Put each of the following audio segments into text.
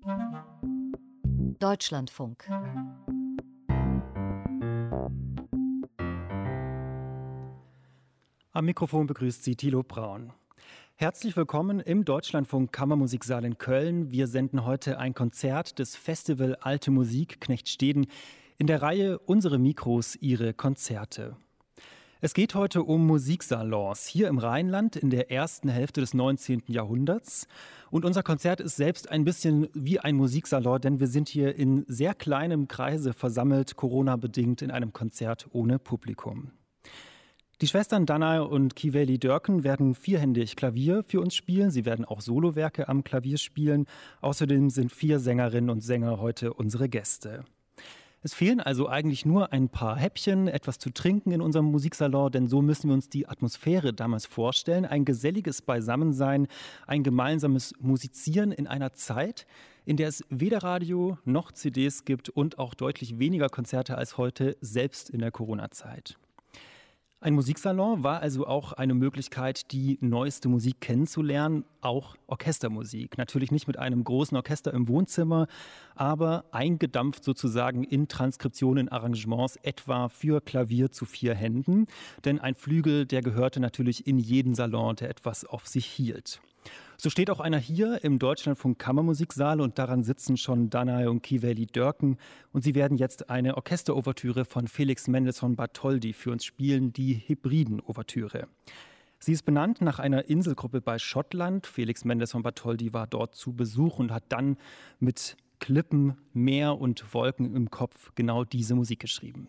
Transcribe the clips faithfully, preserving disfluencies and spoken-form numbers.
Deutschlandfunk. Am Mikrofon begrüßt Sie Thilo Braun. Herzlich willkommen im Deutschlandfunk Kammermusiksaal in Köln. Wir senden heute ein Konzert des Festival Alte Musik Knechtsteden in der Reihe Unsere Mikros, Ihre Konzerte. Es geht heute um Musiksalons hier im Rheinland in der ersten Hälfte des neunzehnten Jahrhunderts. Und unser Konzert ist selbst ein bisschen wie ein Musiksalon, denn wir sind hier in sehr kleinem Kreise versammelt, Corona-bedingt in einem Konzert ohne Publikum. Die Schwestern Dana und Kiveli Dörken werden vierhändig Klavier für uns spielen. Sie werden auch Solowerke am Klavier spielen. Außerdem sind vier Sängerinnen und Sänger heute unsere Gäste. Es fehlen also eigentlich nur ein paar Häppchen, etwas zu trinken in unserem Musiksalon, denn so müssen wir uns die Atmosphäre damals vorstellen. Ein geselliges Beisammensein, ein gemeinsames Musizieren in einer Zeit, in der es weder Radio noch C Ds gibt und auch deutlich weniger Konzerte als heute, selbst in der Corona-Zeit. Ein Musiksalon war also auch eine Möglichkeit, die neueste Musik kennenzulernen, auch Orchestermusik. Natürlich nicht mit einem großen Orchester im Wohnzimmer, aber eingedampft sozusagen in Transkriptionen, Arrangements, etwa für Klavier zu vier Händen. Denn ein Flügel, der gehörte natürlich in jeden Salon, der etwas auf sich hielt. So steht auch einer hier im Deutschlandfunk Kammermusiksaal und daran sitzen schon Dana und Kiveli Dörken und sie werden jetzt eine Orchesterouvertüre von Felix Mendelssohn Bartholdy für uns spielen, die Hebriden-Ouvertüre. Sie ist benannt nach einer Inselgruppe bei Schottland. Felix Mendelssohn Bartholdy war dort zu Besuch und hat dann mit Klippen, Meer und Wolken im Kopf genau diese Musik geschrieben.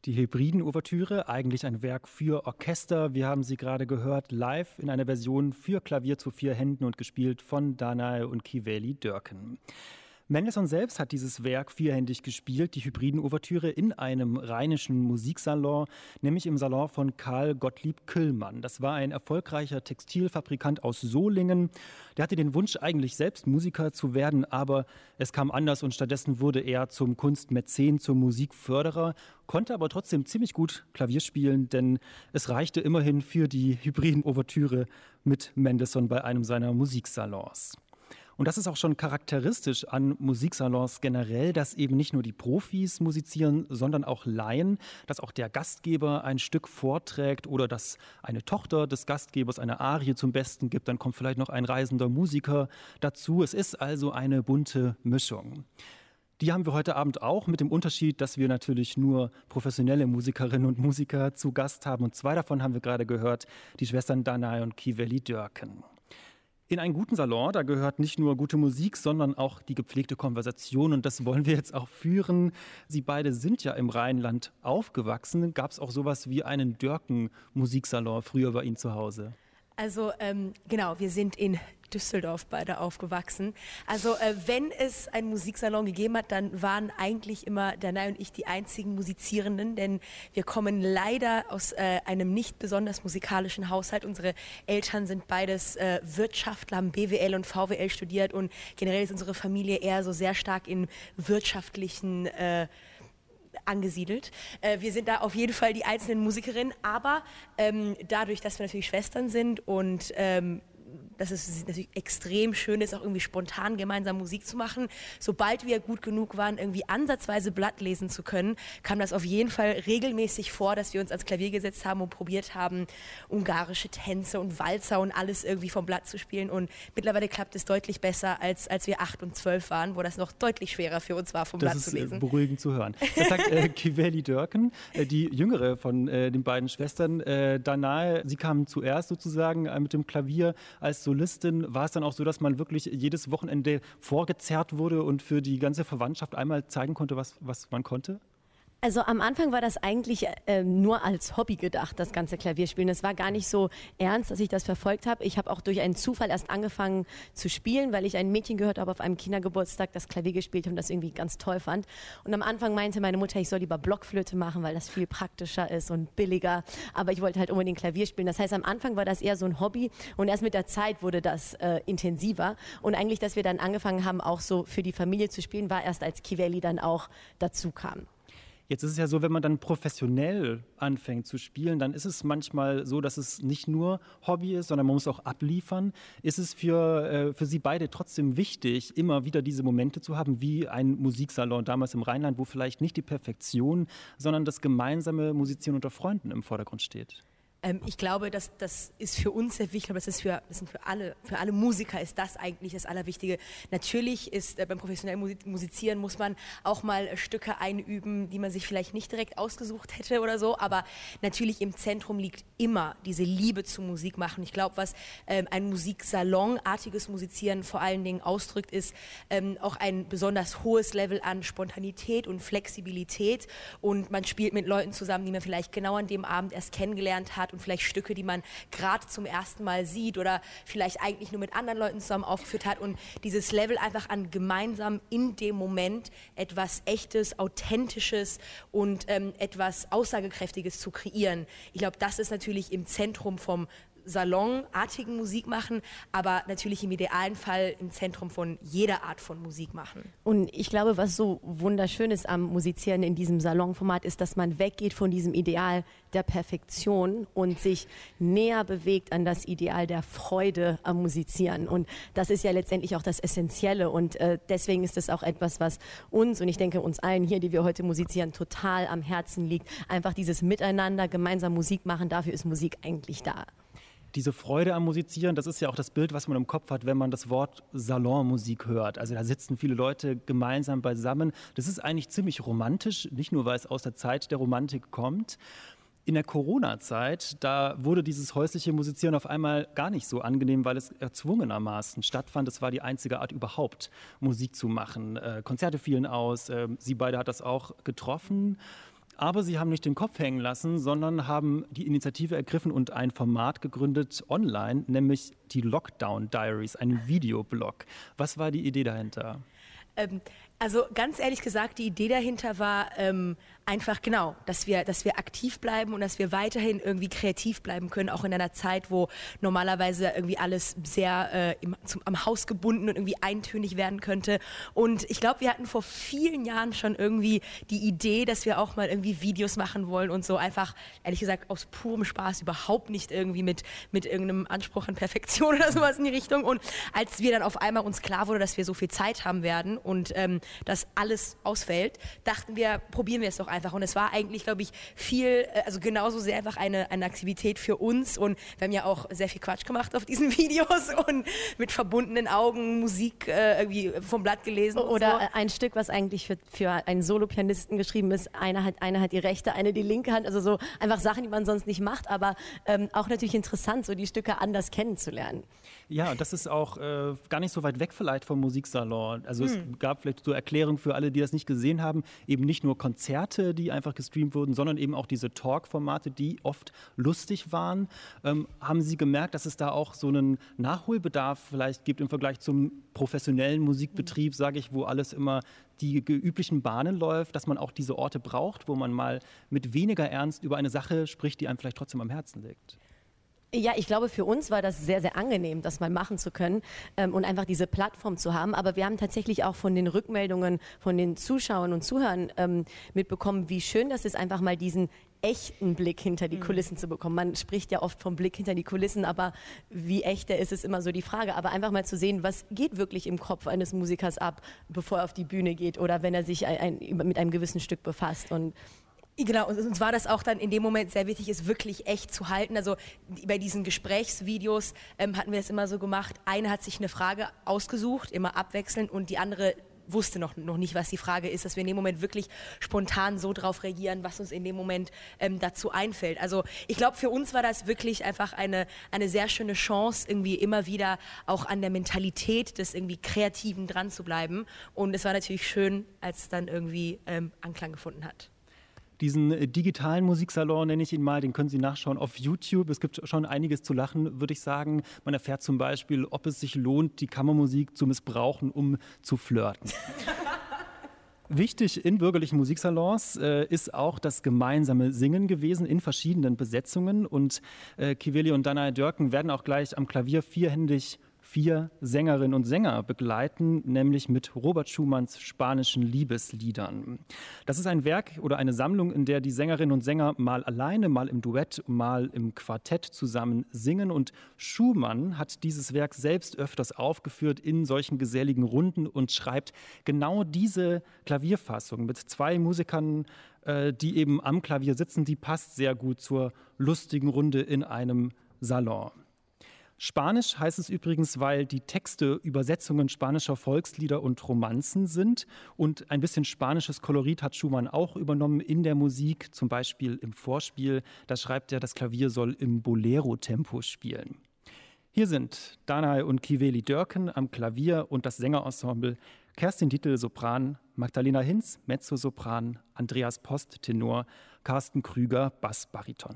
Die Hebriden-Ouvertüre, eigentlich ein Werk für Orchester. Wir haben sie gerade gehört, live in einer Version für Klavier zu vier Händen und gespielt von Danae und Kiveli Dörken. Mendelssohn selbst hat dieses Werk vierhändig gespielt, die Hebriden-Ouvertüre, in einem rheinischen Musiksalon, nämlich im Salon von Karl Gottlieb Küllmann. Das war ein erfolgreicher Textilfabrikant aus Solingen. Der hatte den Wunsch, eigentlich selbst Musiker zu werden, aber es kam anders und stattdessen wurde er zum Kunstmäzen, zum Musikförderer, konnte aber trotzdem ziemlich gut Klavier spielen, denn es reichte immerhin für die Hebriden-Ouvertüre mit Mendelssohn bei einem seiner Musiksalons. Und das ist auch schon charakteristisch an Musiksalons generell, dass eben nicht nur die Profis musizieren, sondern auch Laien, dass auch der Gastgeber ein Stück vorträgt oder dass eine Tochter des Gastgebers eine Arie zum Besten gibt, dann kommt vielleicht noch ein reisender Musiker dazu. Es ist also eine bunte Mischung. Die haben wir heute Abend auch, mit dem Unterschied, dass wir natürlich nur professionelle Musikerinnen und Musiker zu Gast haben. Und zwei davon haben wir gerade gehört, die Schwestern Danae und Kiveli Dörken. In einen guten Salon, da gehört nicht nur gute Musik, sondern auch die gepflegte Konversation. Und das wollen wir jetzt auch führen. Sie beide sind ja im Rheinland aufgewachsen. Gab es auch sowas wie einen Dörken-Musiksalon früher bei Ihnen zu Hause? Also ähm, genau, wir sind in Düsseldorf beide aufgewachsen. Also äh, wenn es einen Musiksalon gegeben hat, dann waren eigentlich immer Danae und ich die einzigen Musizierenden, denn wir kommen leider aus äh, einem nicht besonders musikalischen Haushalt. Unsere Eltern sind beides äh, Wirtschaftler, haben B W L und V W L studiert und generell ist unsere Familie eher so sehr stark in wirtschaftlichen äh, angesiedelt. Äh, wir sind da auf jeden Fall die einzelnen Musikerinnen, aber ähm, dadurch, dass wir natürlich Schwestern sind und ähm, dass es natürlich extrem schön ist, auch irgendwie spontan gemeinsam Musik zu machen. Sobald wir gut genug waren, irgendwie ansatzweise Blatt lesen zu können, kam das auf jeden Fall regelmäßig vor, dass wir uns ans Klavier gesetzt haben und probiert haben, ungarische Tänze und Walzer und alles irgendwie vom Blatt zu spielen. Und mittlerweile klappt es deutlich besser, als als wir acht und zwölf waren, wo das noch deutlich schwerer für uns war, vom das Blatt zu lesen. Das ist beruhigend zu hören. Das sagt äh, Kiveli Dörken, äh, die jüngere von äh, den beiden Schwestern. Äh, Danae, sie kamen zuerst sozusagen äh, mit dem Klavier als Solistin. War es dann auch so, dass man wirklich jedes Wochenende vorgezerrt wurde und für die ganze Verwandtschaft einmal zeigen konnte, was, was man konnte? Also am Anfang war das eigentlich äh, nur als Hobby gedacht, das ganze Klavierspielen. Es war gar nicht so ernst, dass ich das verfolgt habe. Ich habe auch durch einen Zufall erst angefangen zu spielen, weil ich ein Mädchen gehört habe auf einem Kindergeburtstag, das Klavier gespielt hat und das irgendwie ganz toll fand. Und am Anfang meinte meine Mutter, ich soll lieber Blockflöte machen, weil das viel praktischer ist und billiger. Aber ich wollte halt unbedingt Klavier spielen. Das heißt, am Anfang war das eher so ein Hobby und erst mit der Zeit wurde das äh, intensiver. Und eigentlich, dass wir dann angefangen haben, auch so für die Familie zu spielen, war erst, als Kiveli dann auch dazu kam. Jetzt ist es ja so, wenn man dann professionell anfängt zu spielen, dann ist es manchmal so, dass es nicht nur Hobby ist, sondern man muss auch abliefern. Ist es für, äh, für Sie beide trotzdem wichtig, immer wieder diese Momente zu haben, wie ein Musiksalon damals im Rheinland, wo vielleicht nicht die Perfektion, sondern das gemeinsame Musizieren unter Freunden im Vordergrund steht? Ähm, ich glaube, dass das ist für uns sehr wichtig, aber das ist für, das sind für alle, für alle Musiker ist das eigentlich das Allerwichtige. Natürlich ist äh, beim professionellen Musik, Musizieren muss man auch mal äh, Stücke einüben, die man sich vielleicht nicht direkt ausgesucht hätte oder so, aber natürlich im Zentrum liegt immer diese Liebe zu Musik machen. Ich glaube, was ähm, ein Musiksalonartiges Musizieren vor allen Dingen ausdrückt, ist ähm, auch ein besonders hohes Level an Spontanität und Flexibilität und man spielt mit Leuten zusammen, die man vielleicht genau an dem Abend erst kennengelernt hat und vielleicht Stücke, die man gerade zum ersten Mal sieht oder vielleicht eigentlich nur mit anderen Leuten zusammen aufgeführt hat und dieses Level einfach an gemeinsam in dem Moment etwas Echtes, Authentisches und ähm, etwas Aussagekräftiges zu kreieren. Ich glaube, das ist natürlich im Zentrum vom salonartigen Musik machen, aber natürlich im idealen Fall im Zentrum von jeder Art von Musik machen. Und ich glaube, was so wunderschön ist am Musizieren in diesem Salonformat, ist, dass man weggeht von diesem Ideal der Perfektion und sich näher bewegt an das Ideal der Freude am Musizieren. Und das ist ja letztendlich auch das Essentielle und äh, deswegen ist es auch etwas, was uns und ich denke uns allen hier, die wir heute musizieren, total am Herzen liegt. Einfach dieses Miteinander, gemeinsam Musik machen, dafür ist Musik eigentlich da. Diese Freude am Musizieren, das ist ja auch das Bild, was man im Kopf hat, wenn man das Wort Salonmusik hört. Also da sitzen viele Leute gemeinsam beisammen. Das ist eigentlich ziemlich romantisch, nicht nur, weil es aus der Zeit der Romantik kommt. In der Corona-Zeit, da wurde dieses häusliche Musizieren auf einmal gar nicht so angenehm, weil es erzwungenermaßen stattfand. Es war die einzige Art überhaupt, Musik zu machen. Äh, Konzerte fielen aus, äh, Sie beide hat das auch getroffen. Aber sie haben nicht den Kopf hängen lassen, sondern haben die Initiative ergriffen und ein Format gegründet online, nämlich die Lockdown Diaries, einen Videoblog. Was war die Idee dahinter? Ähm, also ganz ehrlich gesagt, die Idee dahinter war ähm, einfach genau, dass wir, dass wir aktiv bleiben und dass wir weiterhin irgendwie kreativ bleiben können, auch in einer Zeit, wo normalerweise irgendwie alles sehr äh, im, zum, am Haus gebunden und irgendwie eintönig werden könnte. Und ich glaube, wir hatten vor vielen Jahren schon irgendwie die Idee, dass wir auch mal irgendwie Videos machen wollen und so einfach, ehrlich gesagt, aus purem Spaß, überhaupt nicht irgendwie mit, mit irgendeinem Anspruch an Perfektion oder sowas in die Richtung. Und als wir dann auf einmal uns klar wurde, dass wir so viel Zeit haben werden und ähm, dass alles ausfällt, dachten wir, probieren wir es doch einfach. Und es war eigentlich, glaube ich, viel, also genauso sehr einfach eine, eine Aktivität für uns. Und wir haben ja auch sehr viel Quatsch gemacht auf diesen Videos und mit verbundenen Augen Musik äh, irgendwie vom Blatt gelesen. Oder und so. ein Stück, was eigentlich für, für einen Solopianisten geschrieben ist. Einer hat, einer hat die rechte, eine die linke Hand. Also so einfach Sachen, die man sonst nicht macht. Aber ähm, auch natürlich interessant, so die Stücke anders kennenzulernen. Ja, das ist auch äh, gar nicht so weit weg vielleicht vom Musiksalon. Also hm. es gab vielleicht so Erklärungen für alle, die das nicht gesehen haben, eben nicht nur Konzerte, die einfach gestreamt wurden, sondern eben auch diese Talk-Formate, die oft lustig waren. Ähm, haben Sie gemerkt, dass es da auch so einen Nachholbedarf vielleicht gibt im Vergleich zum professionellen Musikbetrieb, sage ich, wo alles immer die üblichen Bahnen läuft, dass man auch diese Orte braucht, wo man mal mit weniger Ernst über eine Sache spricht, die einem vielleicht trotzdem am Herzen liegt? Ja, ich glaube, für uns war das sehr, sehr angenehm, das mal machen zu können ähm, und einfach diese Plattform zu haben. Aber wir haben tatsächlich auch von den Rückmeldungen von den Zuschauern und Zuhörern ähm, mitbekommen, wie schön das ist, einfach mal diesen echten Blick hinter die Kulissen zu bekommen. Man spricht ja oft vom Blick hinter die Kulissen, aber wie echt der ist, ist immer so die Frage. Aber einfach mal zu sehen, was geht wirklich im Kopf eines Musikers ab, bevor er auf die Bühne geht oder wenn er sich ein, ein, mit einem gewissen Stück befasst. Und Genau, und uns war das auch dann in dem Moment sehr wichtig, es wirklich echt zu halten. Also bei diesen Gesprächsvideos ähm, hatten wir es immer so gemacht, eine hat sich eine Frage ausgesucht, immer abwechselnd, und die andere wusste noch, noch nicht, was die Frage ist, dass wir in dem Moment wirklich spontan so drauf reagieren, was uns in dem Moment ähm, dazu einfällt. Also ich glaube, für uns war das wirklich einfach eine, eine sehr schöne Chance, irgendwie immer wieder auch an der Mentalität des irgendwie Kreativen dran zu bleiben. Und es war natürlich schön, als es dann irgendwie ähm, Anklang gefunden hat. Diesen digitalen Musiksalon, nenne ich ihn mal, den können Sie nachschauen auf YouTube. Es gibt schon einiges zu lachen, würde ich sagen. Man erfährt zum Beispiel, ob es sich lohnt, die Kammermusik zu missbrauchen, um zu flirten. Wichtig in bürgerlichen Musiksalons äh, ist auch das gemeinsame Singen gewesen in verschiedenen Besetzungen. Und äh, Kiveli und Danae Dörken werden auch gleich am Klavier vierhändig vier Sängerinnen und Sänger begleiten, nämlich mit Robert Schumanns spanischen Liebesliedern. Das ist ein Werk oder eine Sammlung, in der die Sängerinnen und Sänger mal alleine, mal im Duett, mal im Quartett zusammen singen. Und Schumann hat dieses Werk selbst öfters aufgeführt in solchen geselligen Runden und schreibt genau diese Klavierfassung mit zwei Musikern, äh, die eben am Klavier sitzen, die passt sehr gut zur lustigen Runde in einem Salon. Spanisch heißt es übrigens, weil die Texte Übersetzungen spanischer Volkslieder und Romanzen sind. Und ein bisschen spanisches Kolorit hat Schumann auch übernommen in der Musik, zum Beispiel im Vorspiel. Da schreibt er, das Klavier soll im Bolero-Tempo spielen. Hier sind Danae und Kiveli Dörken am Klavier und das Sängerensemble Kerstin Dietl, Sopran, Magdalena Hinz, Mezzosopran, Andreas Post, Tenor, Carsten Krüger, Bass, Bariton.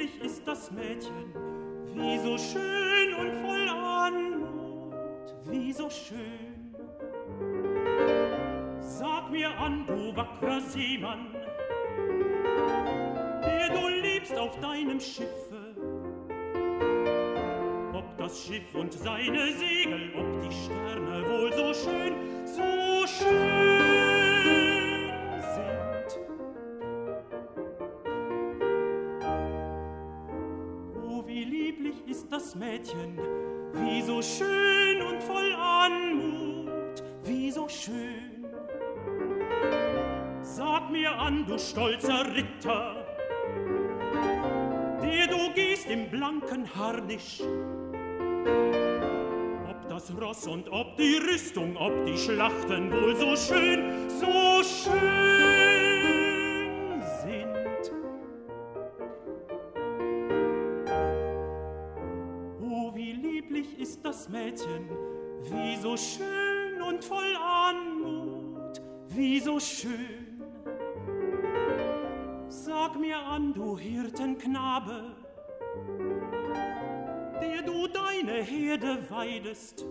lieblich ist das Mädchen, wie so schön und voll Anmut, wie so schön. Sag mir an, du wackerer Seemann, der du lebst auf deinem Schiffe, ob das Schiff und seine Segel, ob die Sterne wohl so schön, so schön sind. Oh, wie lieblich ist das Mädchen, wie so schön und voll Anmut, wie so schön. Sag mir an, du stolzer Ritter, der du gehst im blanken Harnisch, ob das Ross und ob die Rüstung, ob die Schlachten wohl so schön, so schön sind. Oh, wie lieblich ist das Mädchen, wie so schön und voll Anmut, wie so schön. Sag mir an, du Hirtenknabe, der du deine Herde weidest,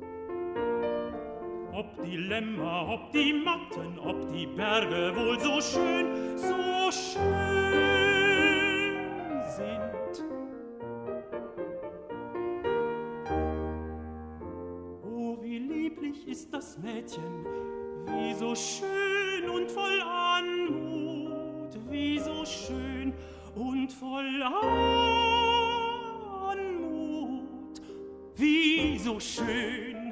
ob die Lämmer, ob die Matten, ob die Berge wohl so schön, so schön sind. Oh, wie lieblich ist das Mädchen, wie so schön und voll Anmut, wie so schön und voll Anmut, wie so schön.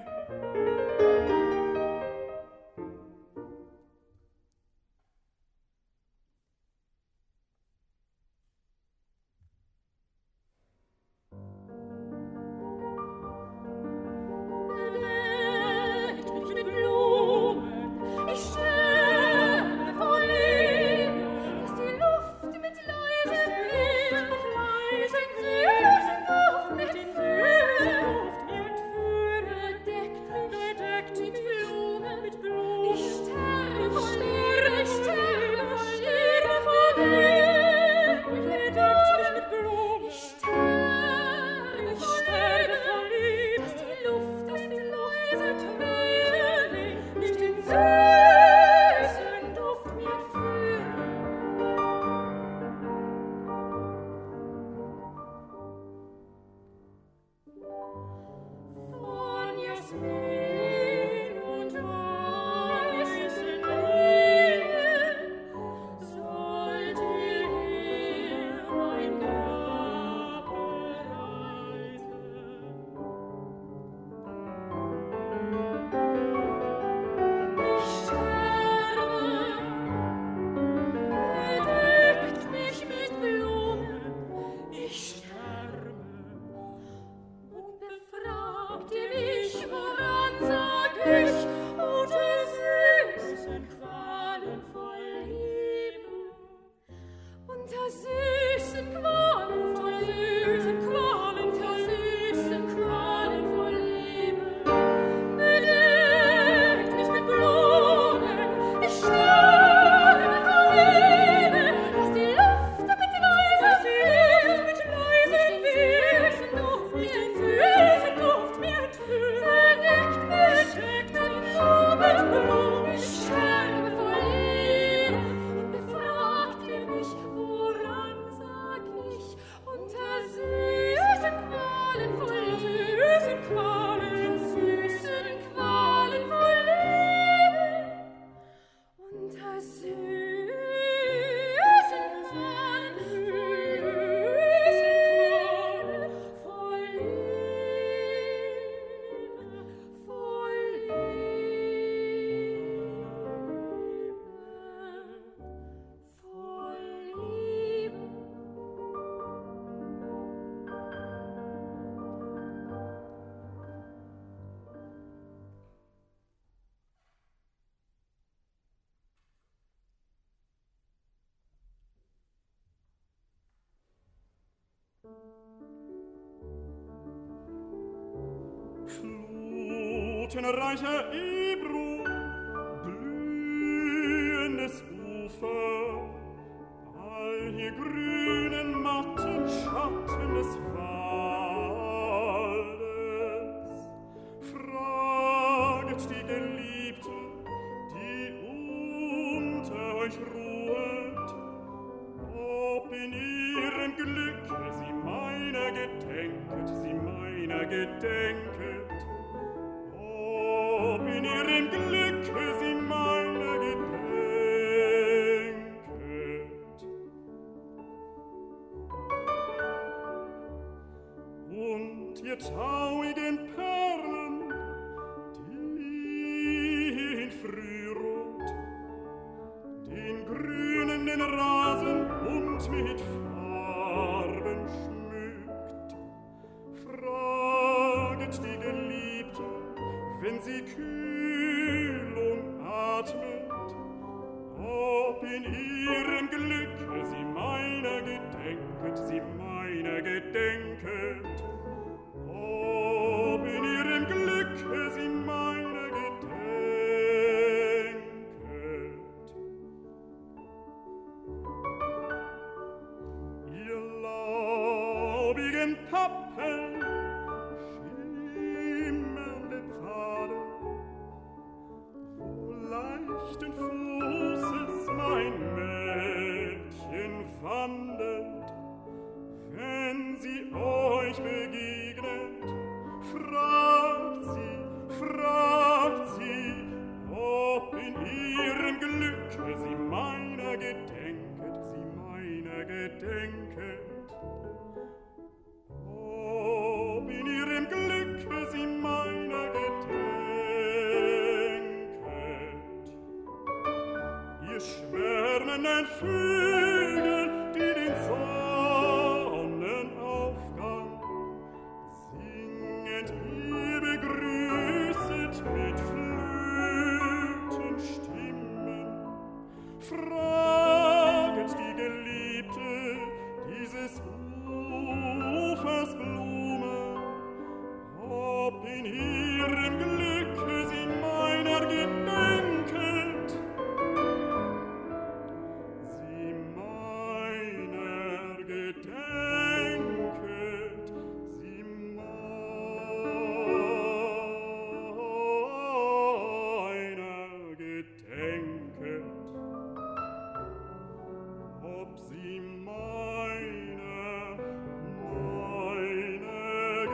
Reicher Ebro, blühendes Ufer, all hier grünen Matten euch ruhet, ob in ihrem Glücke sie meiner gedenket, sie meiner gedenket, ob in ihrem Glücke sie meiner gedenket. Und ihr traurigen Perlen, die in Frührot den grünenden Rasen und mit Farben schmückt, fraget die Geliebte, wenn sie Kühlung atmet, ob in ihrem Glücke sie meiner gedenket, sie meiner gedenket, ob in ihrem Glücke sie meiner gedenket. Ihr laubigen Pappeln, schimmernde Pfade, wo leichten Fußes mein Mädchen wandelt, wenn sie euch begegnet, fragt sie, fragt sie, ob in ihrem Glücke sie meiner gedenket, sie meiner gedenket, ob in ihrem Glücke sie meiner gedenket. Ihr schwärmenden Vögel, die den Sonnenaufgang singend ihr begrüßet mit Flötenstimmen, fraget die Geliebte dieses Ufers Blumen, ob in ihrem Glücke sie meiner gedenket, sie meiner gedenket, sie meiner gedenket, ob sie meiner, meiner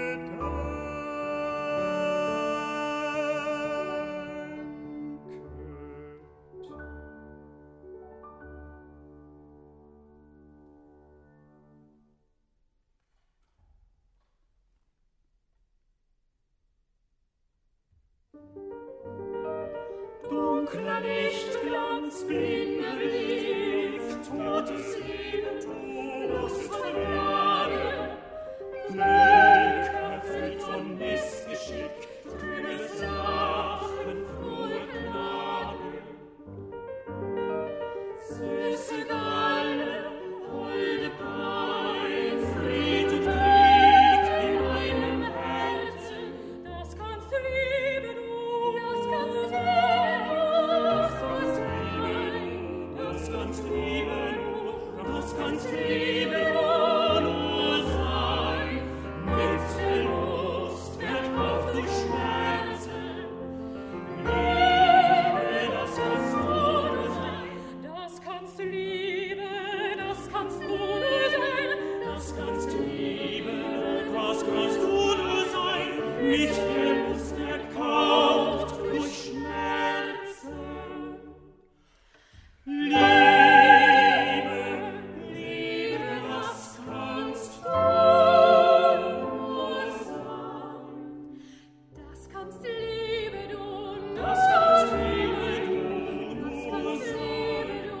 gedenket. Dunkler Lichtglanz, blinder Licht, totes Leben, Lust von Gnade, Glück erfüllt von Missgeschick, trübes Lachen, frohe Gnade. Süße Galle, holde Pein, Fried und Krieg in einem Herzen, das kannst du lieben, du, das kannst du Das kannst Liebe nur, das kannst Liebe nur sein, mit der Lust erkauft durch Schmerzen. Liebe, das kannst du nur sein, das kannst Liebe, das kannst du nur sein, das kannst Liebe, das kannst du nur sein, mit der Lust erkauft durch Schmerzen. Liebe, Liebe, das kannst du nur sein. Das kannst Liebe du, das kannst Liebe du, das kannst Liebe du.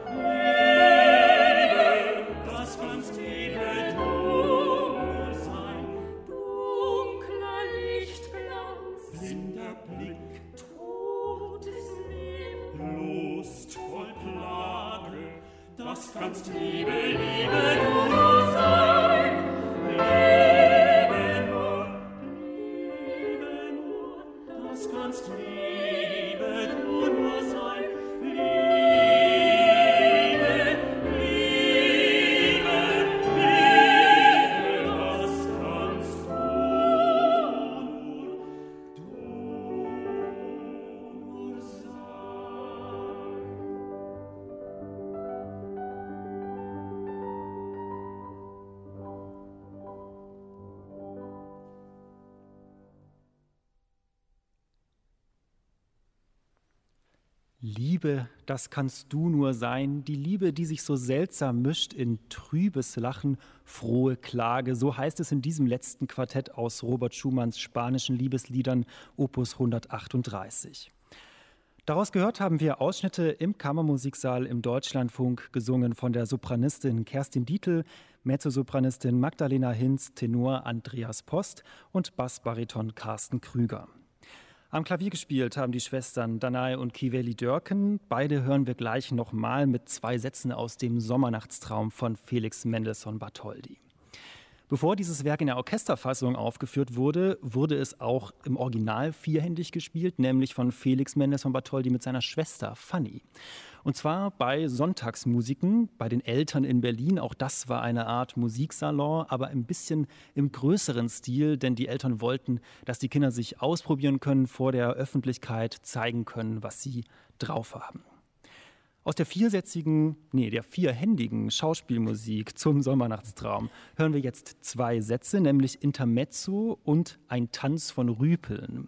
Liebe, das kannst Liebe du nur sein. Dunkler Lichtglanz, blinder Blick, totes Leben, Lust voll Plage, das kannst Liebe, Liebe du nur sein. Liebe nur, Liebe nur, das kannst Liebe du nur sein. Liebe, Liebe, Liebe, das kannst du nur, du nur sein. Liebe, das kannst du nur sein, die Liebe, die sich so seltsam mischt in trübes Lachen, frohe Klage, so heißt es in diesem letzten Quartett aus Robert Schumanns spanischen Liebesliedern Opus hundertachtunddreißig. Daraus gehört haben wir Ausschnitte im Kammermusiksaal im Deutschlandfunk, gesungen von der Sopranistin Kerstin Dietl, Mezzosopranistin Magdalena Hinz, Tenor Andreas Post und Bassbariton Carsten Krüger. Am Klavier gespielt haben die Schwestern Danae und Kiveli Dörken. Beide hören wir gleich nochmal mit zwei Sätzen aus dem Sommernachtstraum von Felix Mendelssohn Bartholdy. Bevor dieses Werk in der Orchesterfassung aufgeführt wurde, wurde es auch im Original vierhändig gespielt, nämlich von Felix Mendelssohn Bartholdy mit seiner Schwester Fanny. Und zwar bei Sonntagsmusiken, bei den Eltern in Berlin. Auch das war eine Art Musiksalon, aber ein bisschen im größeren Stil, denn die Eltern wollten, dass die Kinder sich ausprobieren können, vor der Öffentlichkeit zeigen können, was sie drauf haben. Aus der viersätzigen, nee, der vierhändigen Schauspielmusik zum Sommernachtstraum hören wir jetzt zwei Sätze, nämlich Intermezzo und ein Tanz von Rüpeln.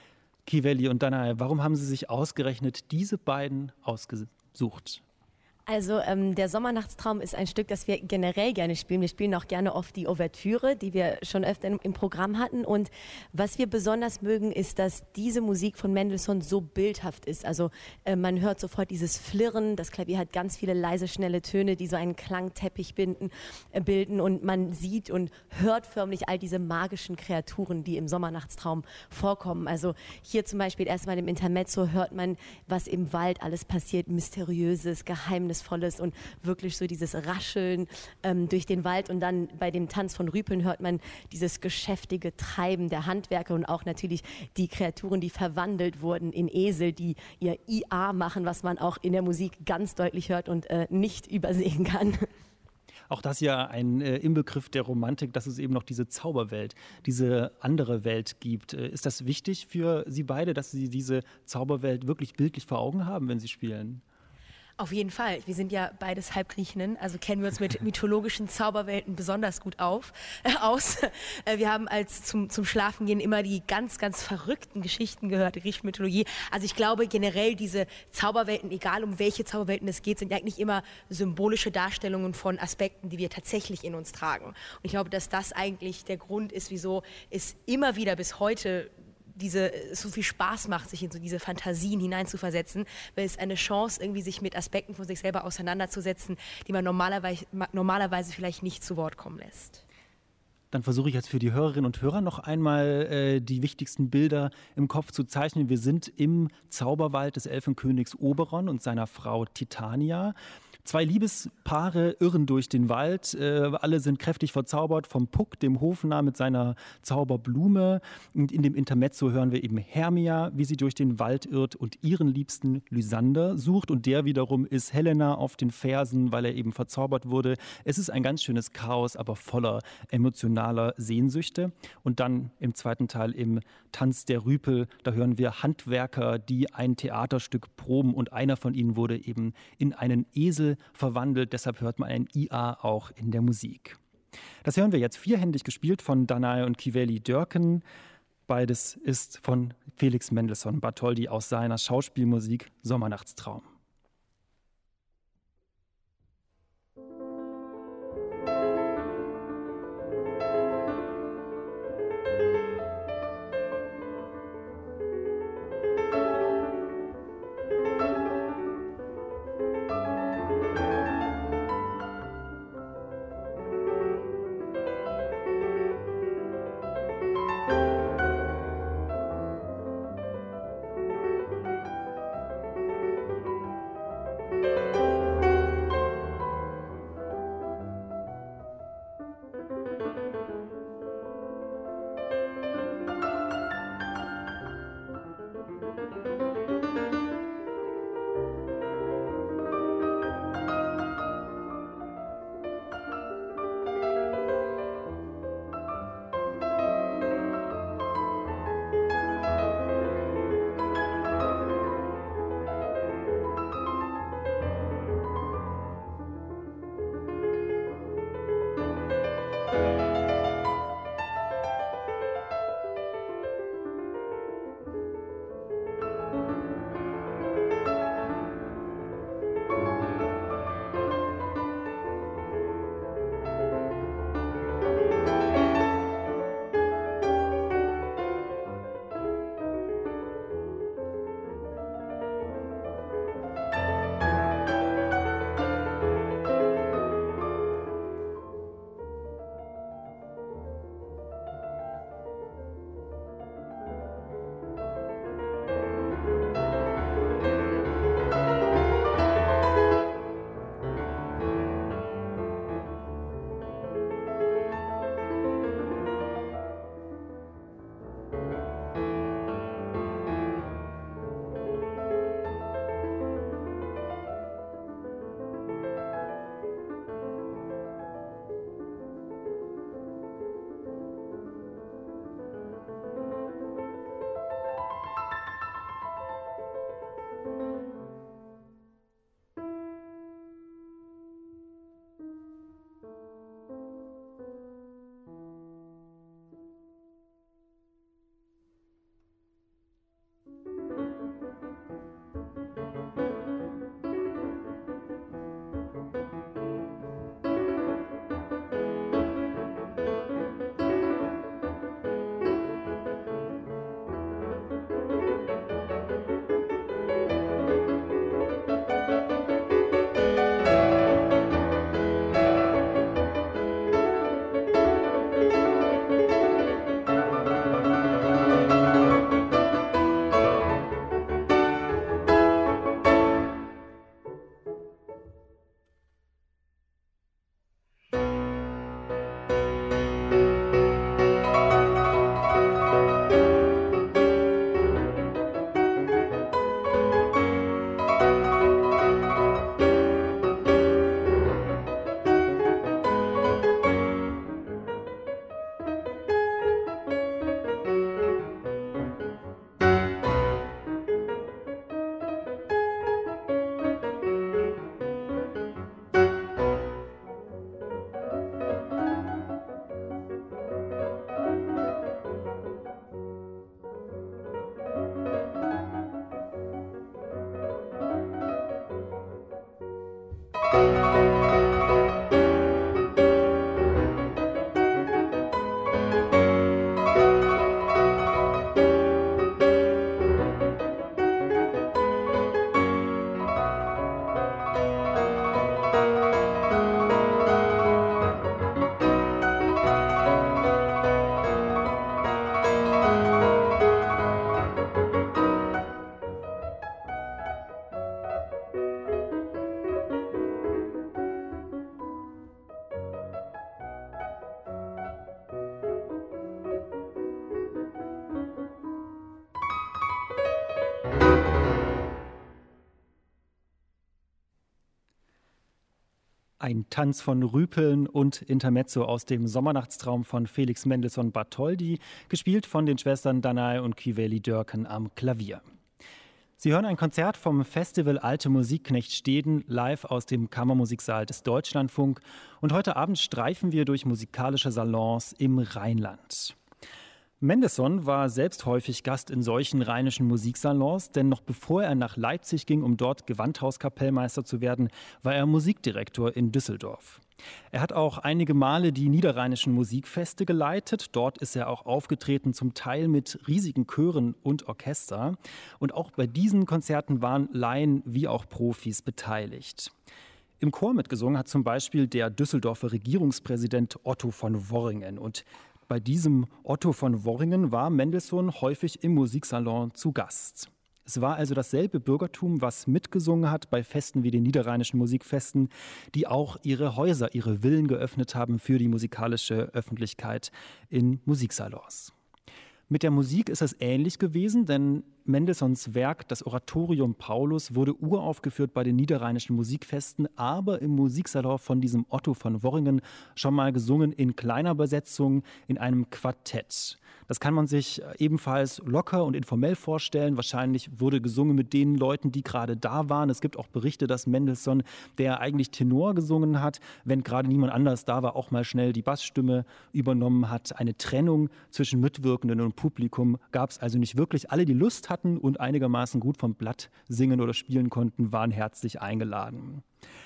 Kiveli und Danae, warum haben Sie sich ausgerechnet diese beiden ausgesucht? Also ähm, der Sommernachtstraum ist ein Stück, das wir generell gerne spielen. Wir spielen auch gerne oft die Ouvertüre, die wir schon öfter im, im Programm hatten. Und was wir besonders mögen, ist, dass diese Musik von Mendelssohn so bildhaft ist. Also äh, man hört sofort dieses Flirren. Das Klavier hat ganz viele leise, schnelle Töne, die so einen Klangteppich binden, äh, bilden. Und man sieht und hört förmlich all diese magischen Kreaturen, die im Sommernachtstraum vorkommen. Also hier zum Beispiel erstmal im Intermezzo hört man, was im Wald alles passiert. Mysteriöses, Geheimnisvolles. Und wirklich so dieses Rascheln ähm, durch den Wald. Und dann bei dem Tanz von Rüpeln hört man dieses geschäftige Treiben der Handwerker und auch natürlich die Kreaturen, die verwandelt wurden in Esel, die ihr I A machen, was man auch in der Musik ganz deutlich hört und äh, nicht übersehen kann. Auch das ja ein äh, Inbegriff der Romantik, dass es eben noch diese Zauberwelt, diese andere Welt gibt. Äh, ist das wichtig für Sie beide, dass Sie diese Zauberwelt wirklich bildlich vor Augen haben, wenn Sie spielen? Auf jeden Fall. Wir sind ja beides Halbgriechinnen, also kennen wir uns mit mythologischen Zauberwelten besonders gut auf, äh, aus. Äh, wir haben als zum, zum Schlafengehen immer die ganz, ganz verrückten Geschichten gehört, die griechische Mythologie. Also ich glaube generell diese Zauberwelten, egal um welche Zauberwelten es geht, sind eigentlich immer symbolische Darstellungen von Aspekten, die wir tatsächlich in uns tragen. Und ich glaube, dass das eigentlich der Grund ist, wieso es immer wieder bis heute diese so viel Spaß macht, sich in so diese Fantasien hineinzuversetzen, weil es eine Chance, irgendwie sich mit Aspekten von sich selber auseinanderzusetzen, die man normalerweise, normalerweise vielleicht nicht zu Wort kommen lässt. Dann versuche ich jetzt für die Hörerinnen und Hörer noch einmal äh, die wichtigsten Bilder im Kopf zu zeichnen. Wir sind im Zauberwald des Elfenkönigs Oberon und seiner Frau Titania. Zwei Liebespaare irren durch den Wald, äh, alle sind kräftig verzaubert vom Puck, dem Hofnarr mit seiner Zauberblume. Und in dem Intermezzo hören wir eben Hermia, wie sie durch den Wald irrt und ihren Liebsten Lysander sucht. Und der wiederum ist Helena auf den Fersen, weil er eben verzaubert wurde. Es ist ein ganz schönes Chaos, aber voller emotionaler Sehnsüchte. Und dann im zweiten Teil im Tanz der Rüpel, da hören wir Handwerker, die ein Theaterstück proben. Und einer von ihnen wurde eben in einen Esel verwandelt, deshalb hört man ein I A auch in der Musik. Das hören wir jetzt vierhändig gespielt von Danae und Kiveli Dörken. Beides ist von Felix Mendelssohn Bartholdy aus seiner Schauspielmusik Sommernachtstraum. Ein Tanz von Rüpeln und Intermezzo aus dem Sommernachtstraum von Felix Mendelssohn Bartholdy, gespielt von den Schwestern Danae und Kiveli Dörken am Klavier. Sie hören ein Konzert vom Festival Alte Musik Knechtsteden live aus dem Kammermusiksaal des Deutschlandfunk. Und heute Abend streifen wir durch musikalische Salons im Rheinland. Mendelssohn war selbst häufig Gast in solchen rheinischen Musiksalons, denn noch bevor er nach Leipzig ging, um dort Gewandhauskapellmeister zu werden, war er Musikdirektor in Düsseldorf. Er hat auch einige Male die niederrheinischen Musikfeste geleitet. Dort ist er auch aufgetreten, zum Teil mit riesigen Chören und Orchester. Und auch bei diesen Konzerten waren Laien wie auch Profis beteiligt. Im Chor mitgesungen hat zum Beispiel der Düsseldorfer Regierungspräsident Otto von Worringen. Und bei diesem Otto von Worringen war Mendelssohn häufig im Musiksalon zu Gast. Es war also dasselbe Bürgertum, was mitgesungen hat bei Festen wie den niederrheinischen Musikfesten, die auch ihre Häuser, ihre Villen geöffnet haben für die musikalische Öffentlichkeit in Musiksalons. Mit der Musik ist es ähnlich gewesen, denn Mendelssohns Werk, das Oratorium Paulus, wurde uraufgeführt bei den niederrheinischen Musikfesten, aber im Musiksalon von diesem Otto von Worringen schon mal gesungen in kleiner Besetzung in einem Quartett. Das kann man sich ebenfalls locker und informell vorstellen. Wahrscheinlich wurde gesungen mit den Leuten, die gerade da waren. Es gibt auch Berichte, dass Mendelssohn, der eigentlich Tenor gesungen hat, wenn gerade niemand anders da war, auch mal schnell die Bassstimme übernommen hat. Eine Trennung zwischen Mitwirkenden und Publikum gab es also nicht wirklich. Alle, die Lust hatten und einigermaßen gut vom Blatt singen oder spielen konnten, waren herzlich eingeladen.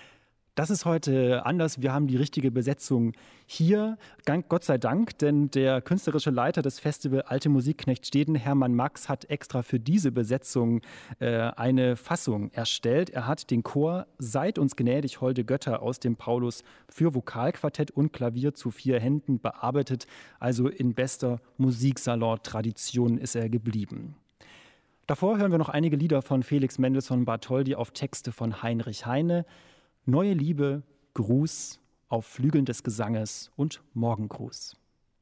Das ist heute anders. Wir haben die richtige Besetzung hier. Gott sei Dank, denn der künstlerische Leiter des Festival Alte Musik Knechtsteden, Hermann Max, hat extra für diese Besetzung äh, eine Fassung erstellt. Er hat den Chor Seid uns gnädig, holde Götter aus dem Paulus für Vokalquartett und Klavier zu vier Händen bearbeitet. Also in bester Musiksalon-Tradition ist er geblieben. Davor hören wir noch einige Lieder von Felix Mendelssohn Bartholdy auf Texte von Heinrich Heine. Neue Liebe, Gruß auf Flügeln des Gesanges und Morgengruß.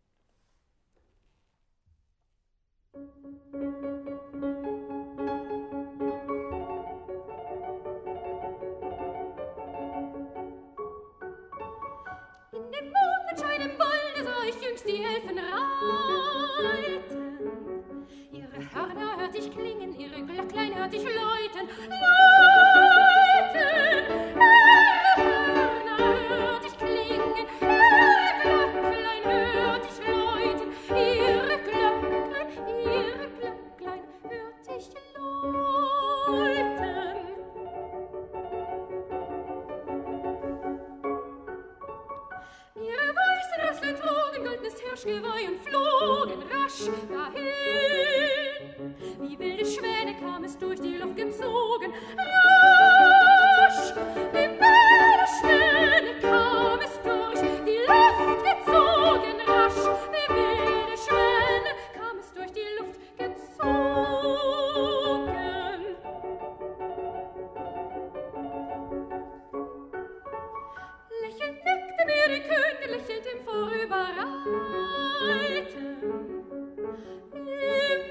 In dem Mondenschein im Walde sah ich jüngst die Elfen reiten. Ihre Hörner hört ich klingen, ihre Glöcklein hört ich läuten. Läuten! Hirschgeweih und flogen rasch dahin. Wie wilde Schwäne kam es durch die Luft gezogen. Rasch, wie wilde Schwäne kam es durch die Luft gezogen. Rasch, wie wilde Schwäne kam es durch die Luft gezogen. Lächelnd nickte mir die Königin, lächelt im Vorüberreiten. Im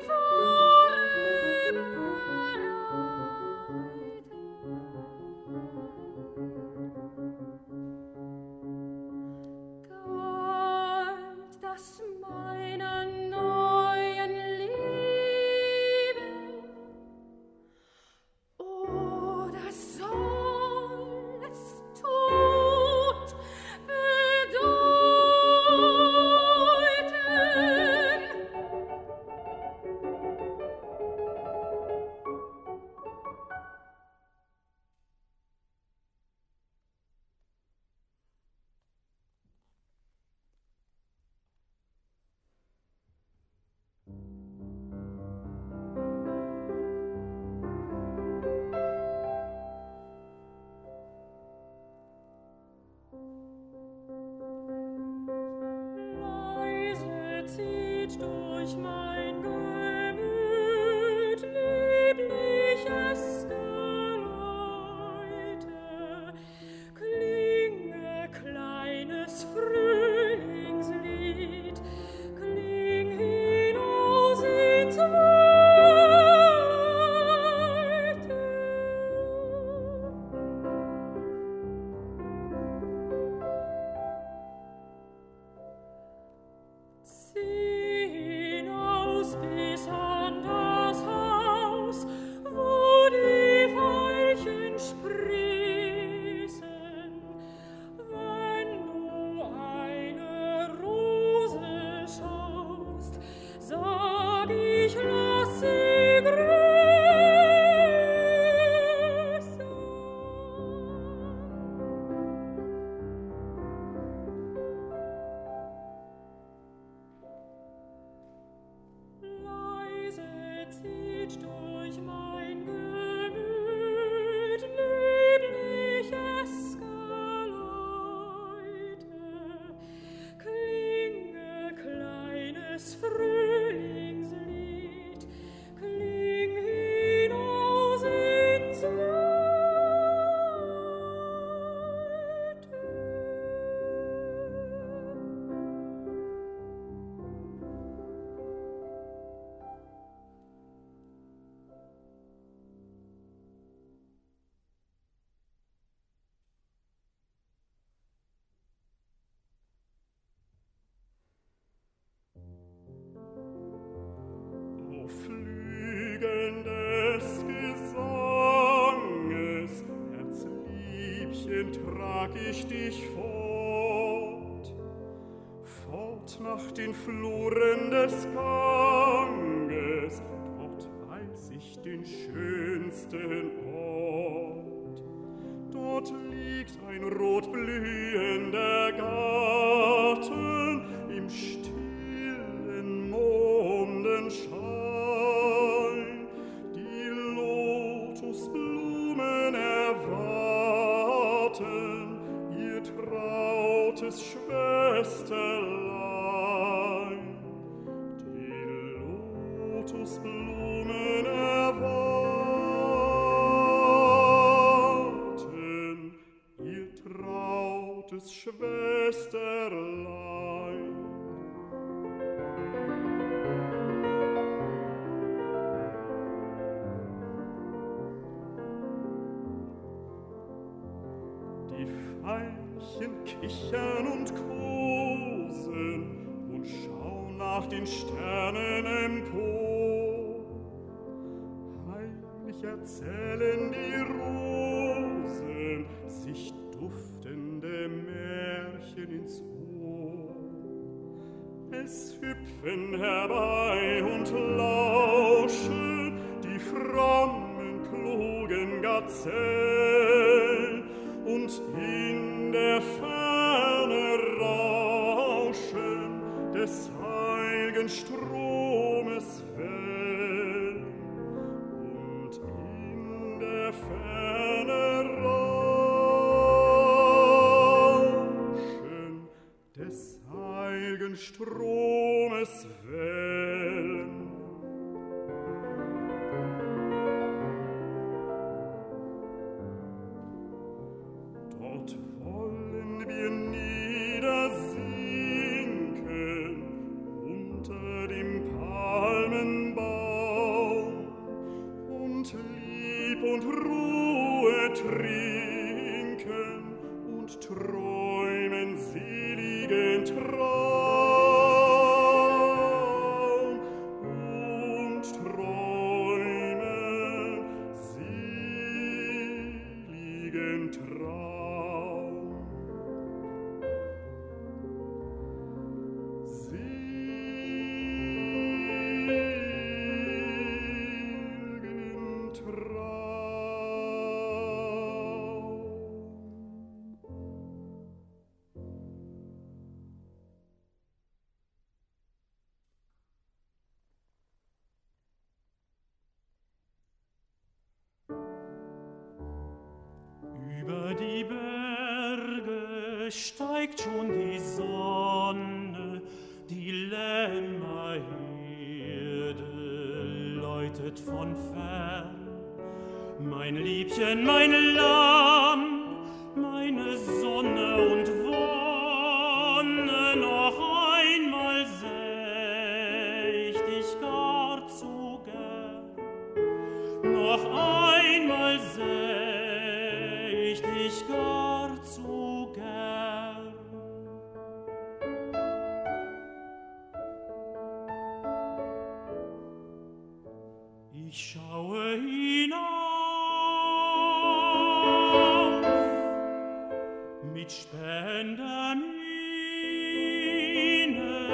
Vorüberreiten. Galt das meiner neuen Liebe oder soll es Tod bedeuten? durch mein Gemüt liebliches Geläute, klinge kleines Frühlingslied, kling hinaus ins Weite. Zieh hinaus bis an das Haus, wo die Veilchen sprießen. Wenn du eine Rose schaust, sag ich, lass sie grüßen. Leise zieht durch mein Gemüt liebliches Geläute, klinge kleines Frühlingslied, kling hinaus ins Weite. Auf Flügeln des Gesanges, Herzliebchen, trag ich dich fort, fort nach den Fluren des Ganges, dort weiß ich den schönsten Ort. Dort liegt ein rotblühender Garten im stillen Mondenschein. Die Lotusblumen erwarten ihr trautes Schwesterlein. Die Lotusblumen erwarten ihr trautes Schwesterlein. Die Veilchen kichern und kosen und schauen nach den Sternen empor. Heimlich erzählen die Rosen sich duftende Märchen ins Ohr. Es hüpfen herbei und lauschen die frommen, klugen Gazellen, und in der Ferne rauschen des heiligen Stromes Wellen, und in der Ferne rauschen des heiligen Stromes Wellen. Dort wollen wir niedersinken unter dem Palmenbaum und Lieb und Ruhe trinken und träumen seligen Traum und träumen seligen Traum. Seligen Traum. Über die Berge steigt schon die Sonne, die Lämmer kommt von fern. Mein Liebchen, mein Lamm, meine Sonne und Wonne, noch einmal säh ich dich gar zu gern. Noch einmal säh ich dich gar zu gern. Ich schaue hinauf mit spähender Miene.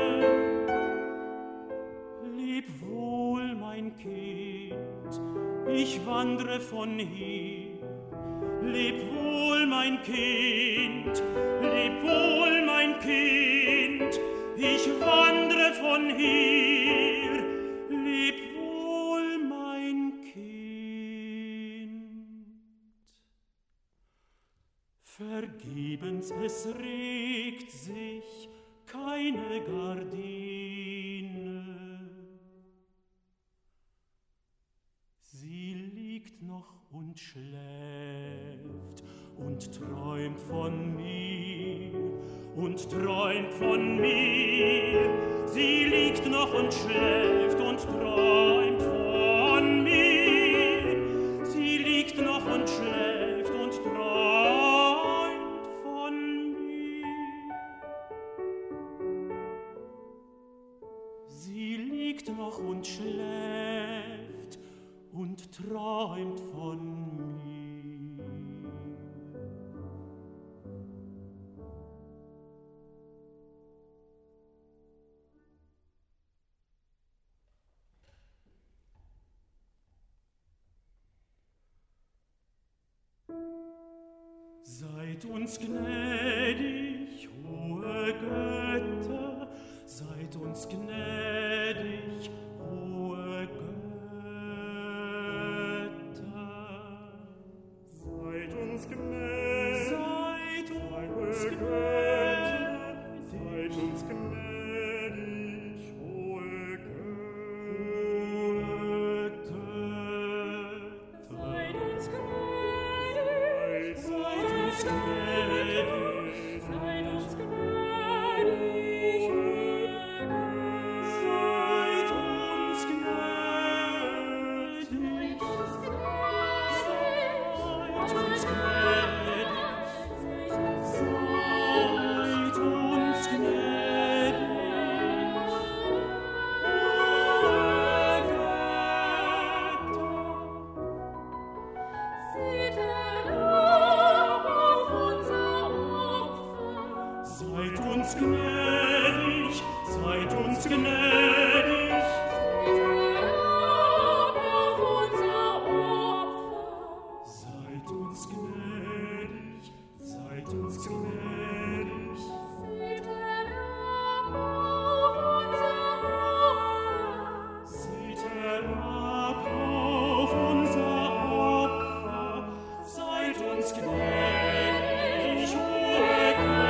Leb wohl, mein Kind, ich wandre von hier. Leb wohl, mein Kind, leb wohl, mein Kind, ich wandre von hier. Leb wohl, mein Kind. Vergebens, es regt sich keine Gardine. Sie liegt noch und schläft und träumt von mir und träumt von mir. Sie liegt noch und schläft und träumt von mir. Sie liegt noch und schläft und träumt von mir. Sie liegt noch und schläft und träumt von mir. Seid uns gnädig, hohe Götter, seid uns gnädig, hohe Götter. Seid uns gnädig, seid uns gnädig, seid uns gnädig, hohe Götter. Seid uns gnädig, seid uns gnädig, seid uns gnädig, seid uns gnädig, seid uns gnädig, seid uns gnädig, Seht herab auf unser Opfer. seid uns gnädig, seid uns gnädig, Seht herab auf unser Opfer. seid uns gnädig, seid uns gnädig, Seht herab auf unser Opfer. seht herab auf unser Opfer, seid uns gnädig, hohe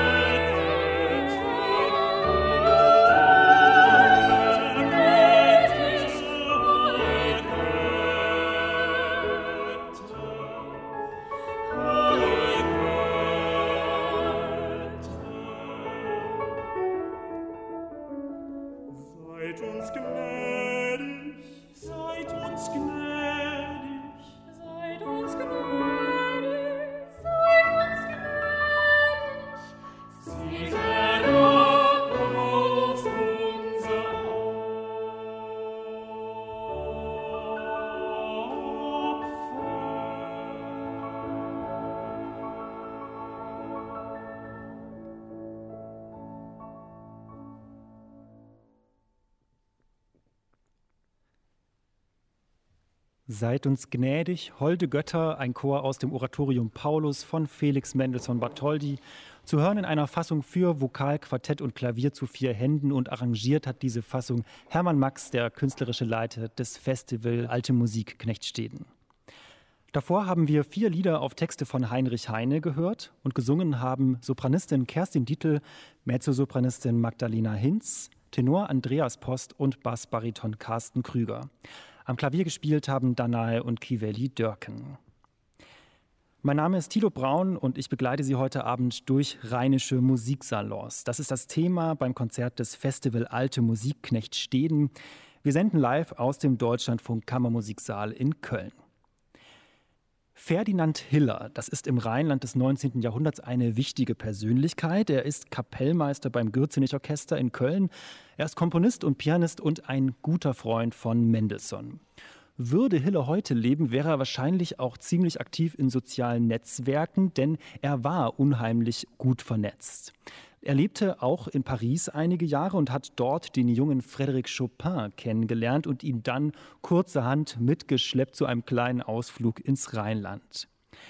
Seid uns gnädig, seid uns gnädig, Seid uns gnädig, seid uns gnädig. seht herab auf unser Seid uns gnädig, holde Götter, ein Chor aus dem Oratorium Paulus von Felix Mendelssohn Bartholdy, zu hören in einer Fassung für Vokal, Quartett und Klavier zu vier Händen, und arrangiert hat diese Fassung Hermann Max, der künstlerische Leiter des Festival Alte Musik Knechtsteden. Davor haben wir vier Lieder auf Texte von Heinrich Heine gehört, und gesungen haben Sopranistin Kerstin Dietl, Mezzosopranistin Magdalena Hinz, Tenor Andreas Post und Bassbariton Carsten Krüger. Am Klavier gespielt haben Danae und Kiveli Dörken. Mein Name ist Thilo Braun und ich begleite Sie heute Abend durch rheinische Musiksalons. Das ist das Thema beim Konzert des Festival Alte Musik Knechtsteden. Wir senden live aus dem Deutschlandfunk Kammermusiksaal in Köln. Ferdinand Hiller, das ist im Rheinland des neunzehnten Jahrhunderts eine wichtige Persönlichkeit. Er ist Kapellmeister beim Gürzenich-Orchester in Köln. Er ist Komponist und Pianist und ein guter Freund von Mendelssohn. Würde Hiller heute leben, wäre er wahrscheinlich auch ziemlich aktiv in sozialen Netzwerken, denn er war unheimlich gut vernetzt. Er lebte auch in Paris einige Jahre und hat dort den jungen Frédéric Chopin kennengelernt und ihn dann kurzerhand mitgeschleppt zu einem kleinen Ausflug ins Rheinland.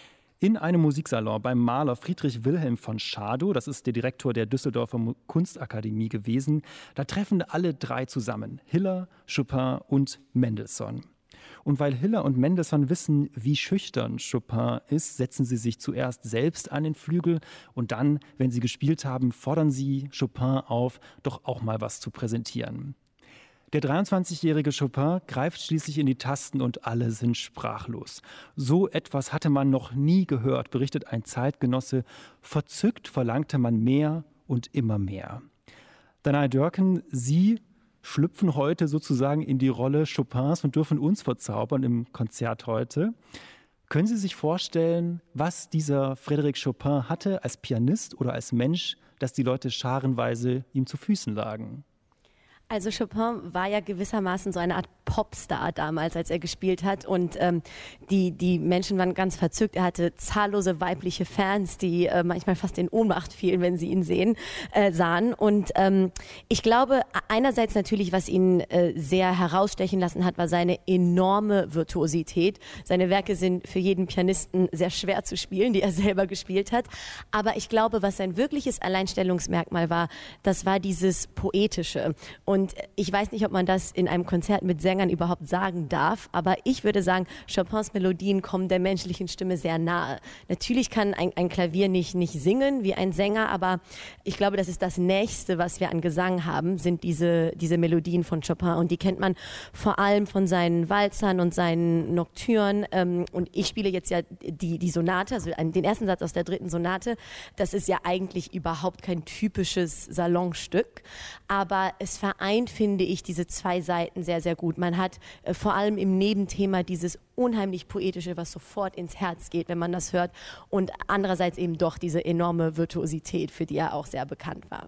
In einem Musiksalon beim Maler Friedrich Wilhelm von Schadow, das ist der Direktor der Düsseldorfer Kunstakademie gewesen, da treffen alle drei zusammen, Hiller, Chopin und Mendelssohn. Und weil Hiller und Mendelssohn wissen, wie schüchtern Chopin ist, setzen sie sich zuerst selbst an den Flügel und dann, wenn sie gespielt haben, fordern sie Chopin auf, doch auch mal was zu präsentieren. Der dreiundzwanzigjährige Chopin greift schließlich in die Tasten und alle sind sprachlos. So etwas hatte man noch nie gehört, berichtet ein Zeitgenosse. Verzückt verlangte man mehr und immer mehr. Danae Dörken, Sie schlüpfen heute sozusagen in die Rolle Chopins und dürfen uns verzaubern im Konzert heute. Können Sie sich vorstellen, was dieser Frédéric Chopin hatte als Pianist oder als Mensch, dass die Leute scharenweise ihm zu Füßen lagen? Also Chopin war ja gewissermaßen so eine Art Popstar damals, als er gespielt hat, und ähm, die, die Menschen waren ganz verzückt. Er hatte zahllose weibliche Fans, die äh, manchmal fast in Ohnmacht fielen, wenn sie ihn sehen, äh, sahen. Und ähm, ich glaube, einerseits natürlich, was ihn äh, sehr herausstechen lassen hat, war seine enorme Virtuosität. Seine Werke sind für jeden Pianisten sehr schwer zu spielen, die er selber gespielt hat. Aber ich glaube, was sein wirkliches Alleinstellungsmerkmal war, das war dieses Poetische. Und ich weiß nicht, ob man das in einem Konzert mit Sängern überhaupt sagen darf, aber ich würde sagen, Chopins Melodien kommen der menschlichen Stimme sehr nahe. Natürlich kann ein, ein Klavier nicht, nicht singen wie ein Sänger, aber ich glaube, das ist das Nächste, was wir an Gesang haben, sind diese, diese Melodien von Chopin, und die kennt man vor allem von seinen Walzern und seinen Nocturnen, ähm, und ich spiele jetzt ja die, die Sonate, also den ersten Satz aus der dritten Sonate. Das ist ja eigentlich überhaupt kein typisches Salonstück, aber es vereint, finde ich, diese zwei Seiten sehr, sehr gut. Man hat äh, vor allem im Nebenthema dieses unheimlich Poetische, was sofort ins Herz geht, wenn man das hört, und andererseits eben doch diese enorme Virtuosität, für die er auch sehr bekannt war.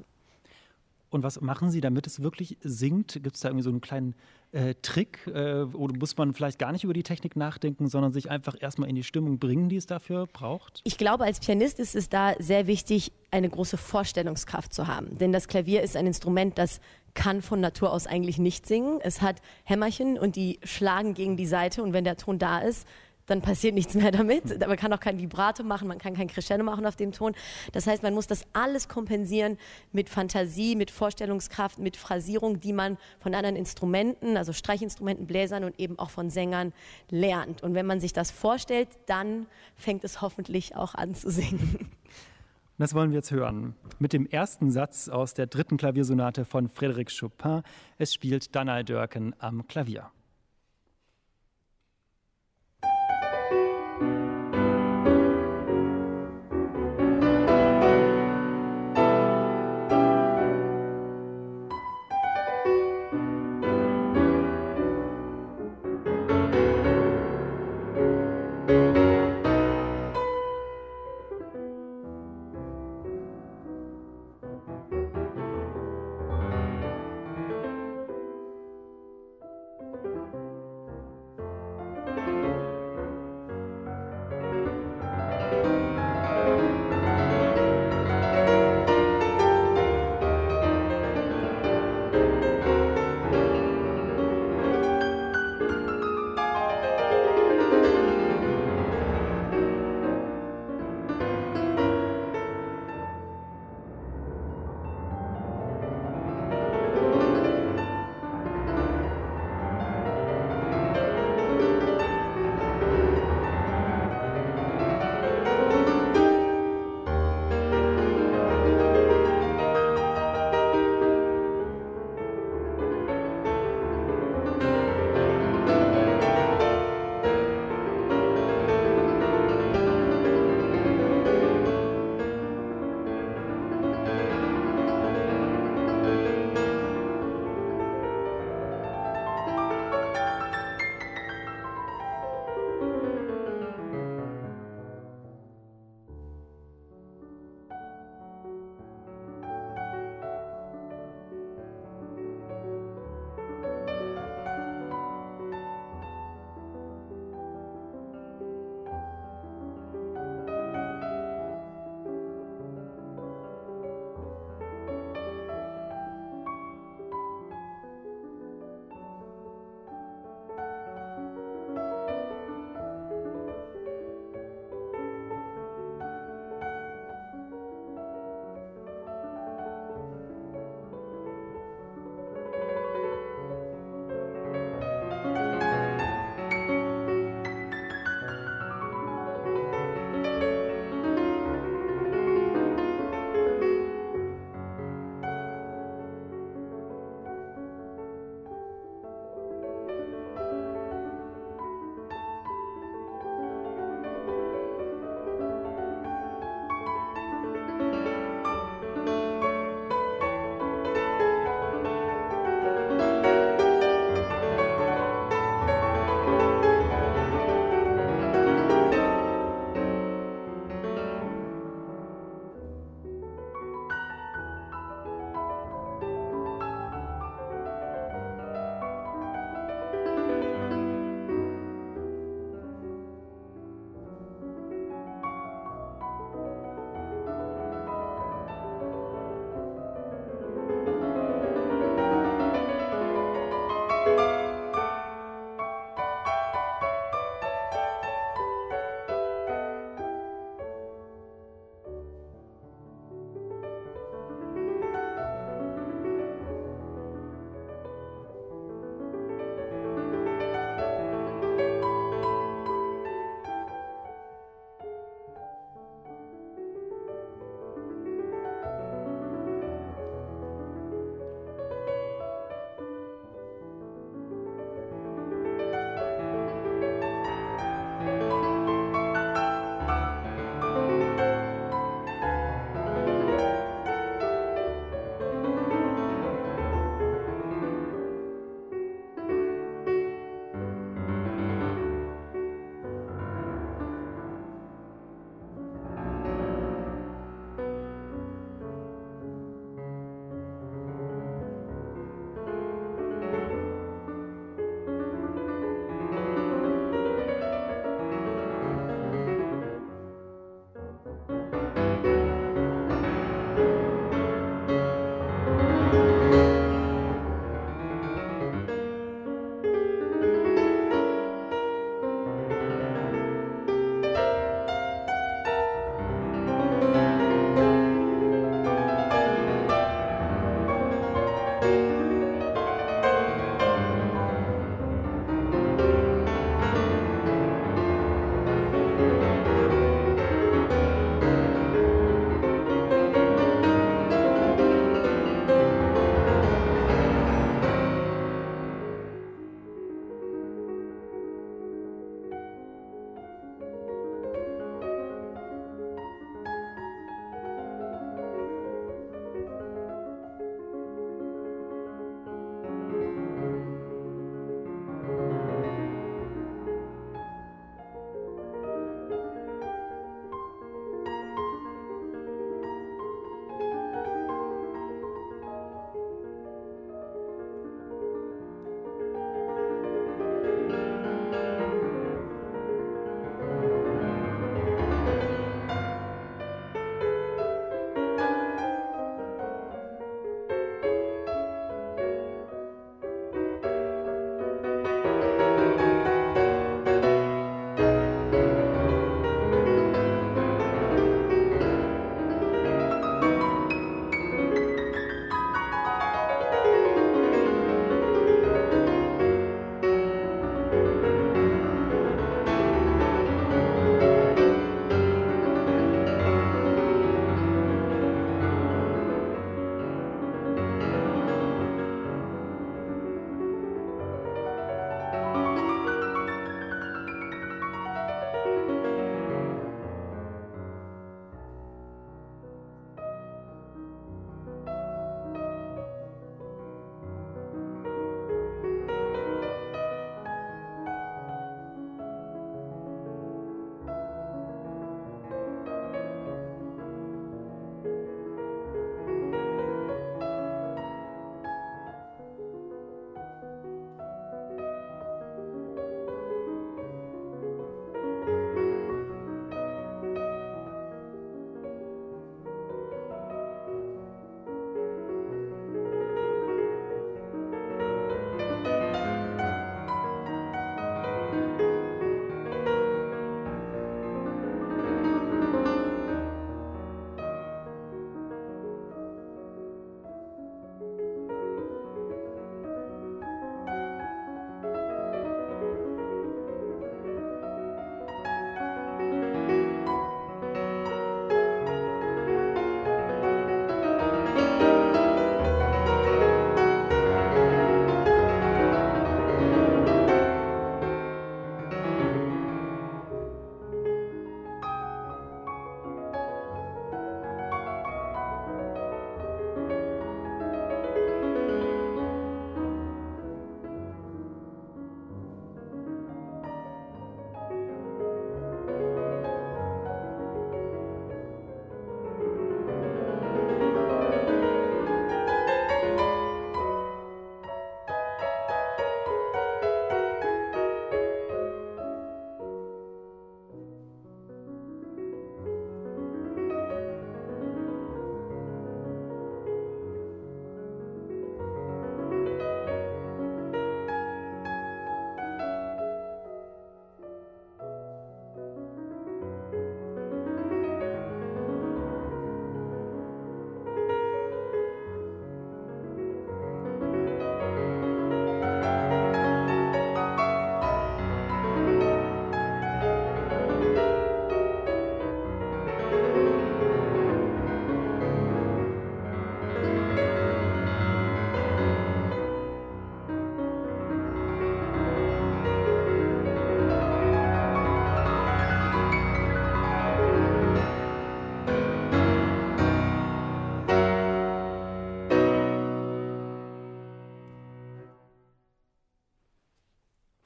Und was machen Sie, damit es wirklich singt? Gibt es da irgendwie so einen kleinen äh, Trick? Äh, oder muss man vielleicht gar nicht über die Technik nachdenken, sondern sich einfach erstmal in die Stimmung bringen, die es dafür braucht? Ich glaube, als Pianist ist es da sehr wichtig, eine große Vorstellungskraft zu haben. Denn das Klavier ist ein Instrument, das kann von Natur aus eigentlich nicht singen. Es hat Hämmerchen und die schlagen gegen die Saite, und wenn der Ton da ist, dann passiert nichts mehr damit. Man kann auch kein Vibrato machen, man kann kein Crescendo machen auf dem Ton. Das heißt, man muss das alles kompensieren mit Fantasie, mit Vorstellungskraft, mit Phrasierung, die man von anderen Instrumenten, also Streichinstrumenten, Bläsern und eben auch von Sängern lernt. Und wenn man sich das vorstellt, dann fängt es hoffentlich auch an zu singen. Das wollen wir jetzt hören. Mit dem ersten Satz aus der dritten Klaviersonate von Frédéric Chopin. Es spielt Danae Dörken am Klavier.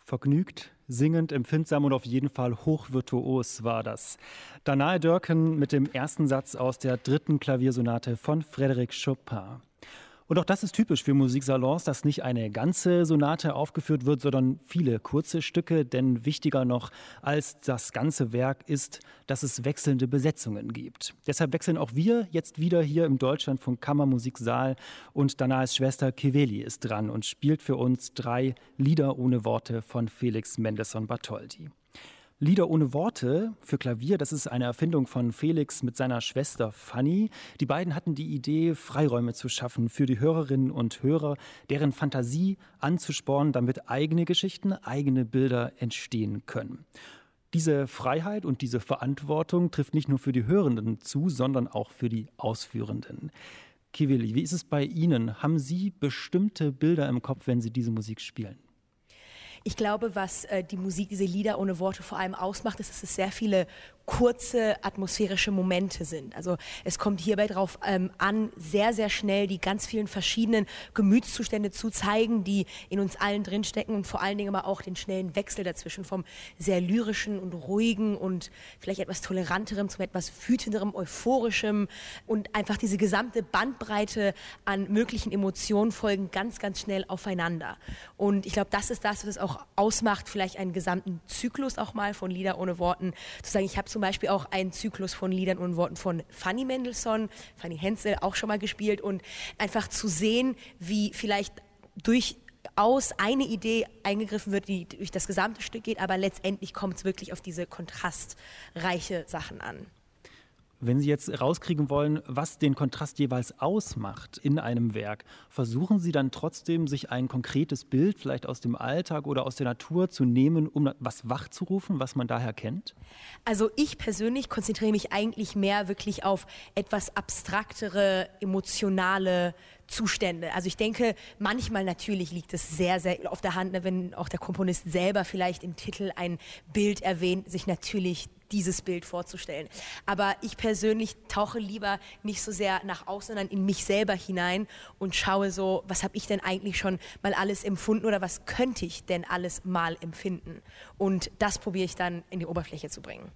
Vergnügt, singend, empfindsam und auf jeden Fall hochvirtuos war das. Danae Dörken mit dem ersten Satz aus der dritten Klaviersonate von Frédéric Chopin. Und auch das ist typisch für Musiksalons, dass nicht eine ganze Sonate aufgeführt wird, sondern viele kurze Stücke. Denn wichtiger noch als das ganze Werk ist, dass es wechselnde Besetzungen gibt. Deshalb wechseln auch wir jetzt wieder hier im Deutschlandfunk Kammermusiksaal. Und Danaes Schwester Kiveli ist dran und spielt für uns drei Lieder ohne Worte von Felix Mendelssohn Bartholdy. Lieder ohne Worte für Klavier, das ist eine Erfindung von Felix mit seiner Schwester Fanny. Die beiden hatten die Idee, Freiräume zu schaffen für die Hörerinnen und Hörer, deren Fantasie anzuspornen, damit eigene Geschichten, eigene Bilder entstehen können. Diese Freiheit und diese Verantwortung trifft nicht nur für die Hörenden zu, sondern auch für die Ausführenden. Kiveli, wie ist es bei Ihnen? Haben Sie bestimmte Bilder im Kopf, wenn Sie diese Musik spielen? Ich glaube, was äh, die Musik, diese Lieder ohne Worte vor allem ausmacht, ist, dass es sehr viele kurze atmosphärische Momente sind. Also es kommt hierbei darauf ähm, an, sehr, sehr schnell die ganz vielen verschiedenen Gemütszustände zu zeigen, die in uns allen drinstecken und vor allen Dingen aber auch den schnellen Wechsel dazwischen vom sehr lyrischen und ruhigen und vielleicht etwas toleranterem zum etwas wütenderem, euphorischem und einfach diese gesamte Bandbreite an möglichen Emotionen folgen ganz, ganz schnell aufeinander. Und ich glaube, das ist das, was es auch ausmacht, vielleicht einen gesamten Zyklus auch mal von Lieder ohne Worten zu sagen. Ich habe zum Beispiel auch einen Zyklus von Liedern ohne Worten von Fanny Mendelssohn, Fanny Hensel auch schon mal gespielt und einfach zu sehen, wie vielleicht durchaus eine Idee eingegriffen wird, die durch das gesamte Stück geht, aber letztendlich kommt es wirklich auf diese kontrastreiche Sachen an. Wenn Sie jetzt rauskriegen wollen, was den Kontrast jeweils ausmacht in einem Werk, versuchen Sie dann trotzdem, sich ein konkretes Bild vielleicht aus dem Alltag oder aus der Natur zu nehmen, um was wachzurufen, was man daher kennt? Also ich persönlich konzentriere mich eigentlich mehr wirklich auf etwas abstraktere, emotionale Zustände. Also ich denke, manchmal natürlich liegt es sehr, sehr auf der Hand, wenn auch der Komponist selber vielleicht im Titel ein Bild erwähnt, sich natürlich dieses Bild vorzustellen. Aber ich persönlich tauche lieber nicht so sehr nach außen, sondern in mich selber hinein und schaue so, was habe ich denn eigentlich schon mal alles empfunden oder was könnte ich denn alles mal empfinden? Und das probiere ich dann in die Oberfläche zu bringen.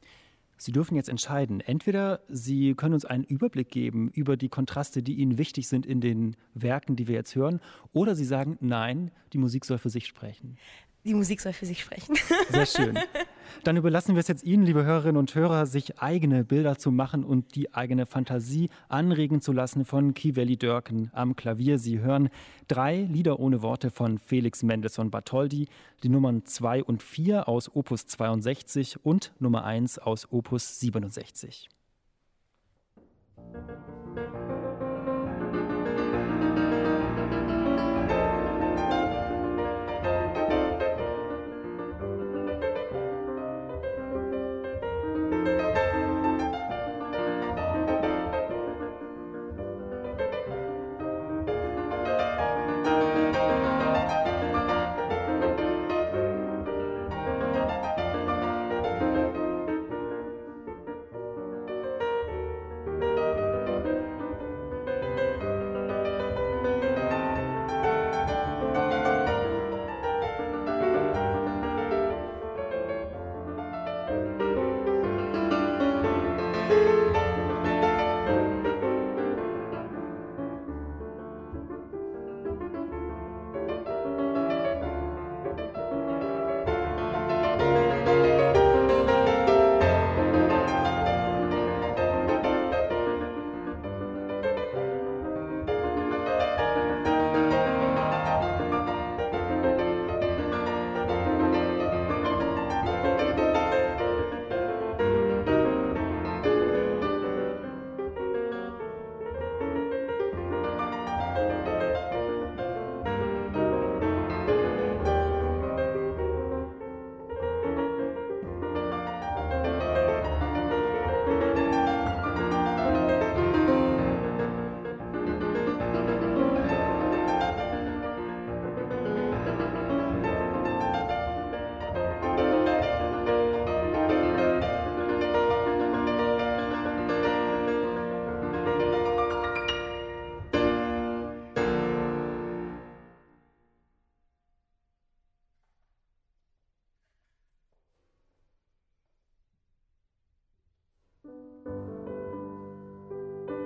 Sie dürfen jetzt entscheiden. Entweder Sie können uns einen Überblick geben über die Kontraste, die Ihnen wichtig sind in den Werken, die wir jetzt hören, oder Sie sagen, nein, die Musik soll für sich sprechen. Die Musik soll für sich sprechen. Sehr schön. Dann überlassen wir es jetzt Ihnen, liebe Hörerinnen und Hörer, sich eigene Bilder zu machen und die eigene Fantasie anregen zu lassen von Kiveli Dörken am Klavier. Sie hören drei Lieder ohne Worte von Felix Mendelssohn Bartholdy, die Nummern zwei und vier aus Opus zweiundsechzig und Nummer eins aus Opus siebenundsechzig.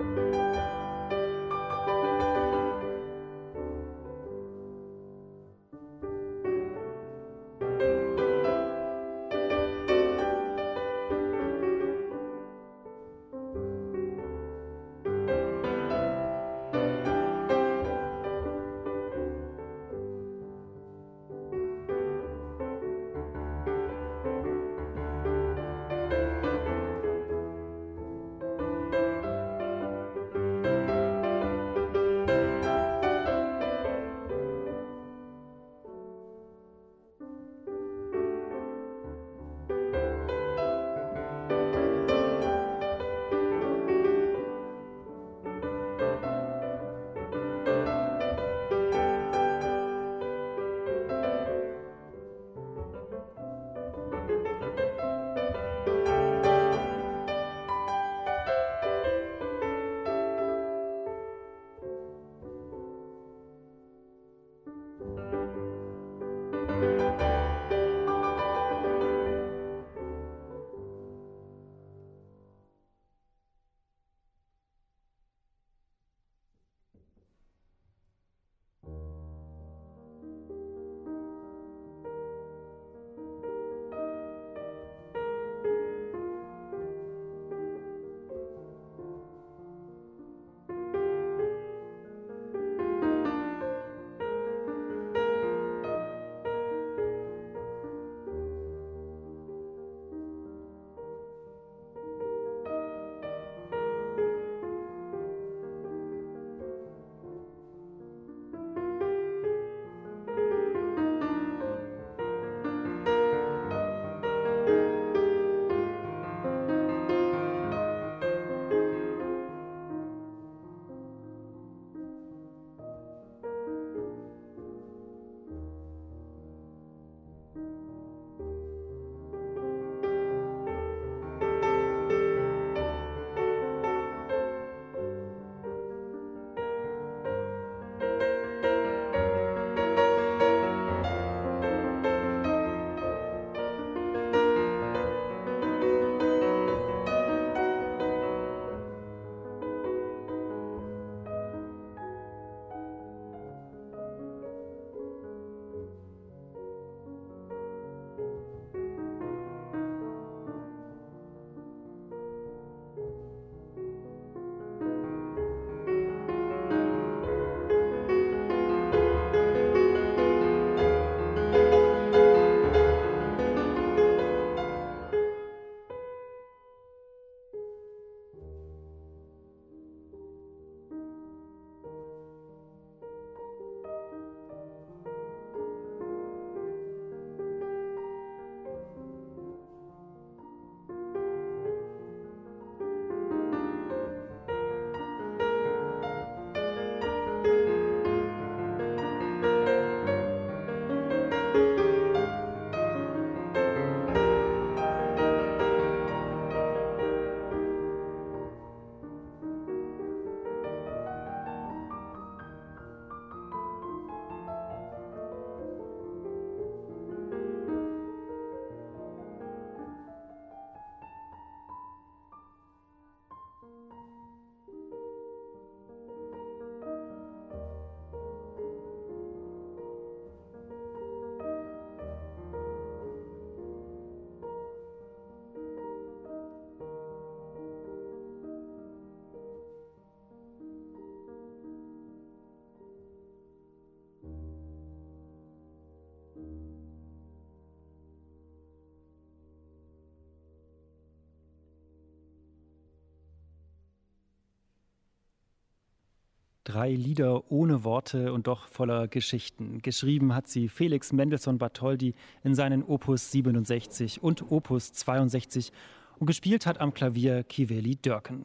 Drei Lieder ohne Worte und doch voller Geschichten. Geschrieben hat sie Felix Mendelssohn Bartholdy in seinen Opus siebenundsechzig und Opus zweiundsechzig und gespielt hat am Klavier Kiveli Dörken.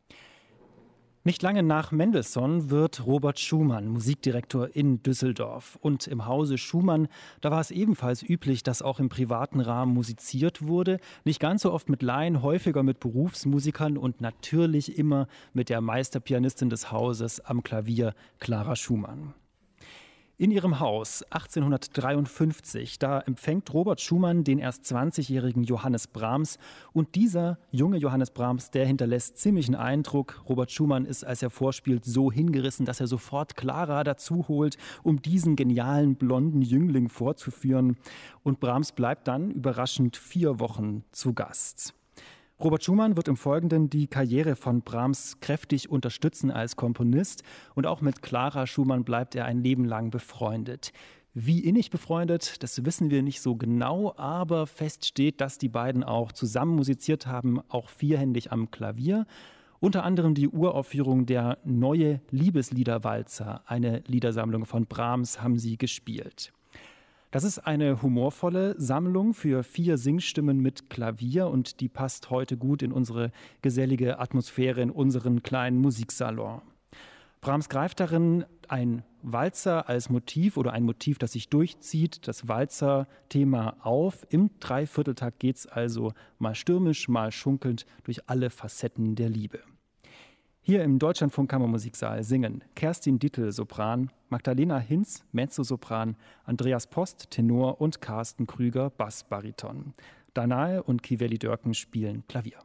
Nicht lange nach Mendelssohn wird Robert Schumann Musikdirektor in Düsseldorf. Und im Hause Schumann, da war es ebenfalls üblich, dass auch im privaten Rahmen musiziert wurde. Nicht ganz so oft mit Laien, häufiger mit Berufsmusikern und natürlich immer mit der Meisterpianistin des Hauses am Klavier, Clara Schumann. In ihrem Haus achtzehnhundertdreiundfünfzig, da empfängt Robert Schumann den erst zwanzigjährigen Johannes Brahms. Und dieser junge Johannes Brahms, der hinterlässt ziemlichen Eindruck. Robert Schumann ist, als er vorspielt, so hingerissen, dass er sofort Clara dazu holt, um diesen genialen blonden Jüngling vorzuführen. Und Brahms bleibt dann überraschend vier Wochen zu Gast. Robert Schumann wird im Folgenden die Karriere von Brahms kräftig unterstützen als Komponist und auch mit Clara Schumann bleibt er ein Leben lang befreundet. Wie innig befreundet, das wissen wir nicht so genau, aber fest steht, dass die beiden auch zusammen musiziert haben, auch vierhändig am Klavier. Unter anderem die Uraufführung der Neue Liebesliederwalzer, eine Liedersammlung von Brahms, haben sie gespielt. Das ist eine humorvolle Sammlung für vier Singstimmen mit Klavier und die passt heute gut in unsere gesellige Atmosphäre, in unseren kleinen Musiksalon. Brahms greift darin ein Walzer als Motiv oder ein Motiv, das sich durchzieht, das Walzer-Thema auf. Im Dreivierteltakt geht es also mal stürmisch, mal schunkelnd durch alle Facetten der Liebe. Hier im Deutschlandfunk Kammermusiksaal singen Kerstin Dittel, Sopran, Magdalena Hinz, Mezzosopran, Andreas Post, Tenor und Carsten Krüger, Bassbariton. Danae und Kiveli Dörken spielen Klavier.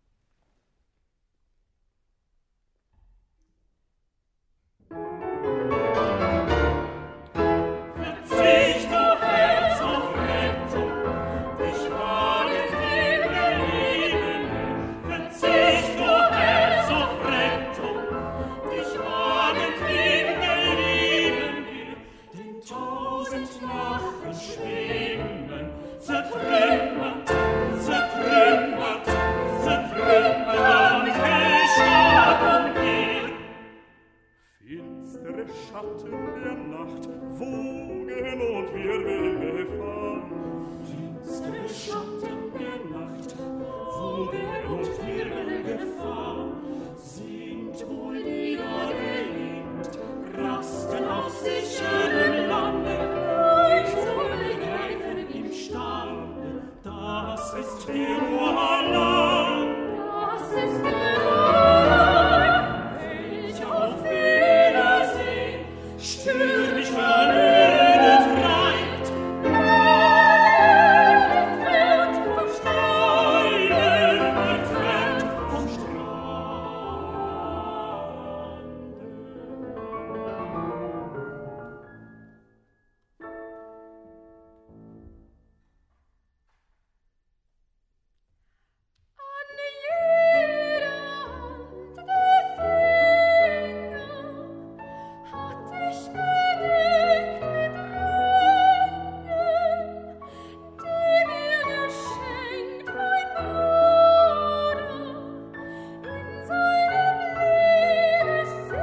Schatten der Nacht, Wogen und Wirbelgefahr. Finstere Schatten der Nacht, Wogen und Wirbelgefahr, sind wohl niedergelegt, rasten auf sicherem Lande, nicht zu begreifen im Stande, das ist Genua allein, das ist Genua, welcher auf Wiedersehen stürmisch verlödet treibt, entfernt vom Strande, entfernt vom Strande. An jeder Hand der Finger hat ich bedeckt mit Ringen, die mir geschenkt mein Bruder in seinem Liebessinn.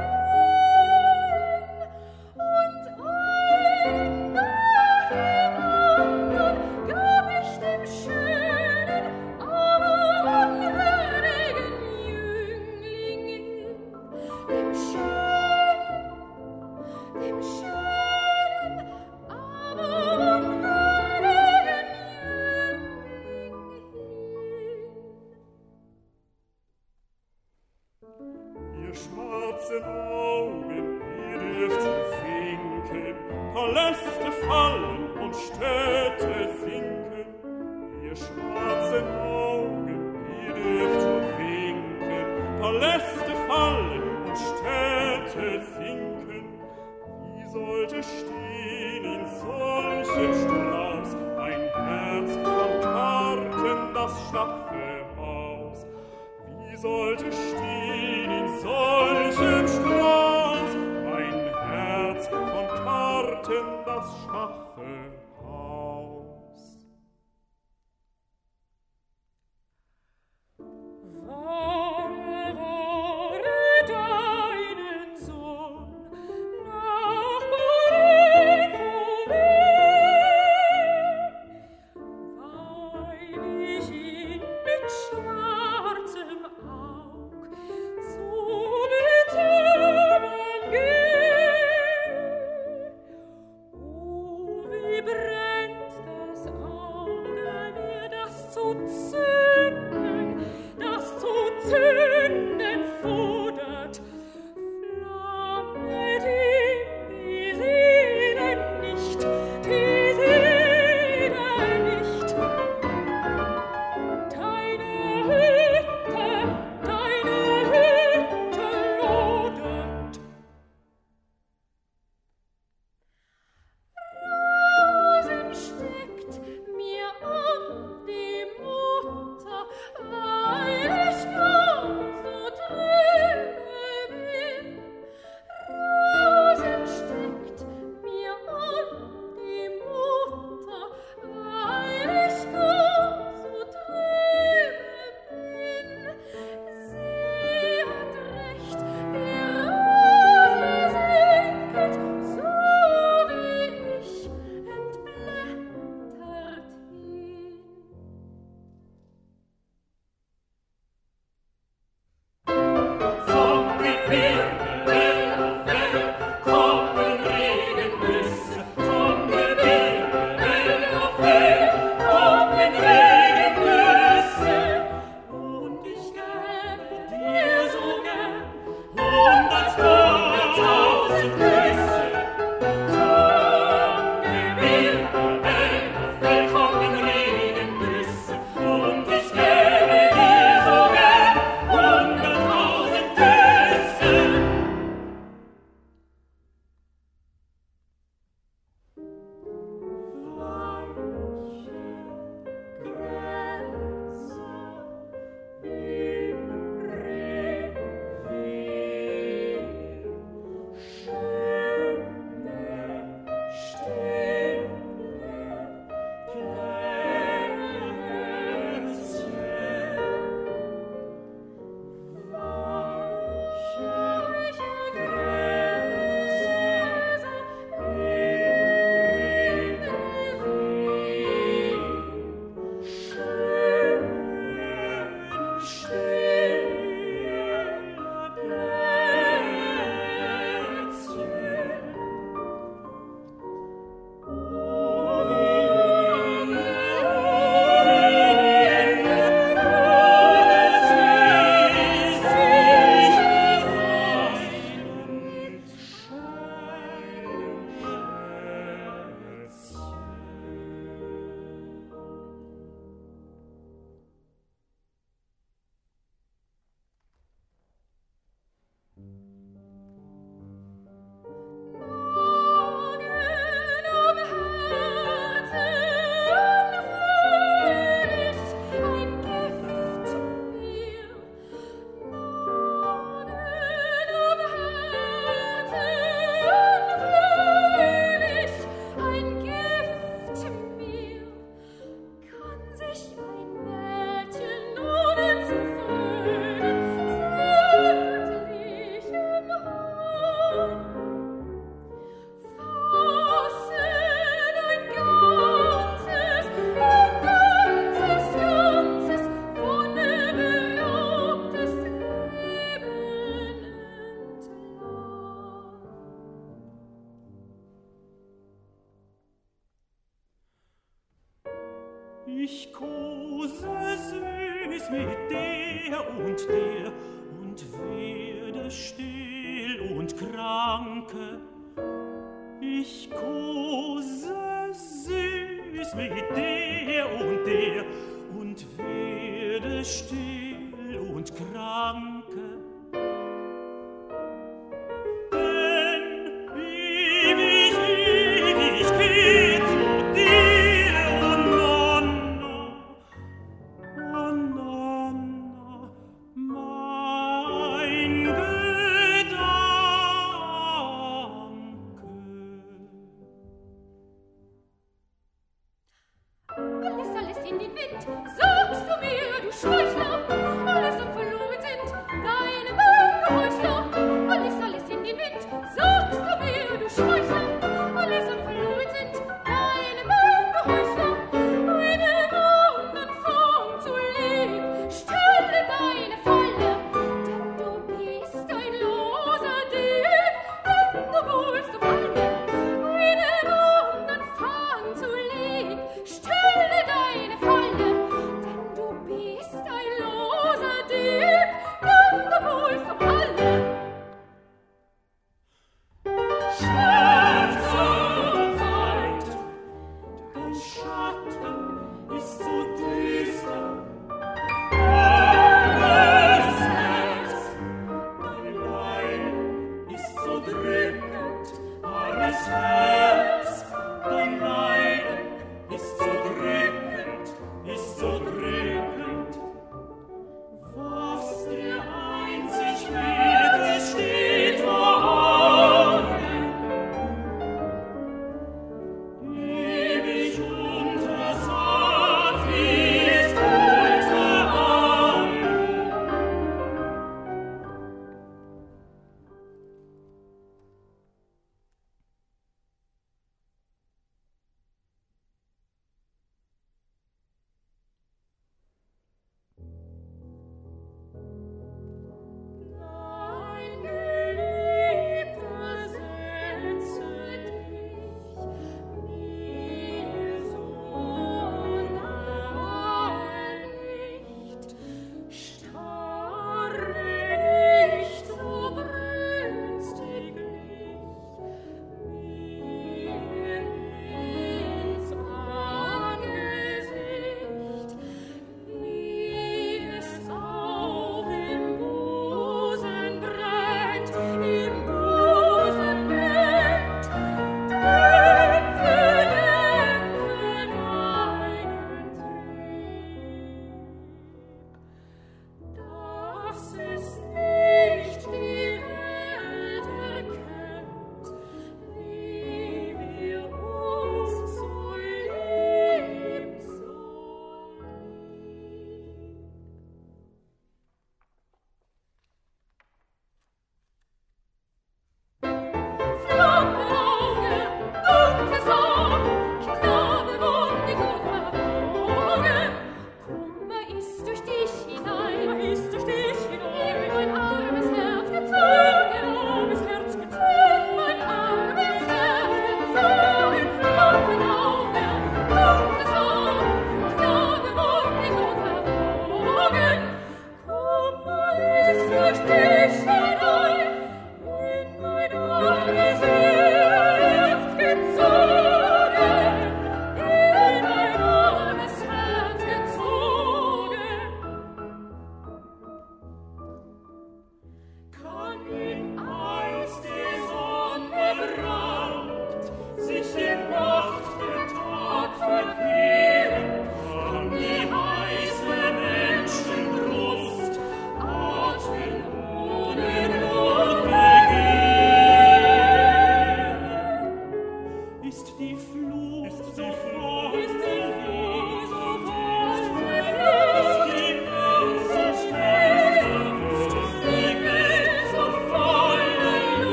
Und einen nach dem andern gab ich dem schönen, aber unwürdigen Jüngling hin, dem schönen, dem schönen, aber unwürdigen Jüngling hin. Ihr schwarzen Augen, ihr dürft zu finken, Paläste fallen und Städte sinken. Ihr schwarzen Augen, ihr dürft zu finken, Paläste fallen und Städte sinken. Wie sollte stehen in solchem Strauß ein Herz von Karten, das schwache Haus? Wie sollte stehen in solchem Strauß ein Herz von Karten, das schwache Haus? Wahre, wahre deinen Sohn nach Paris vorweg, weil ich ihn mit schwarzem Aug zu betäuben gehe. Ich kose süß mit der und der und werde still und kranke. Ich kose süß mit der und der und werde still und kranke. Denn ewig, ewig geht zu dir, oh Nonna, oh Nonna, mein Gedanke. Alles, alles in den Wind, sagst du mir, du Schmeichler, alles am verloren sind,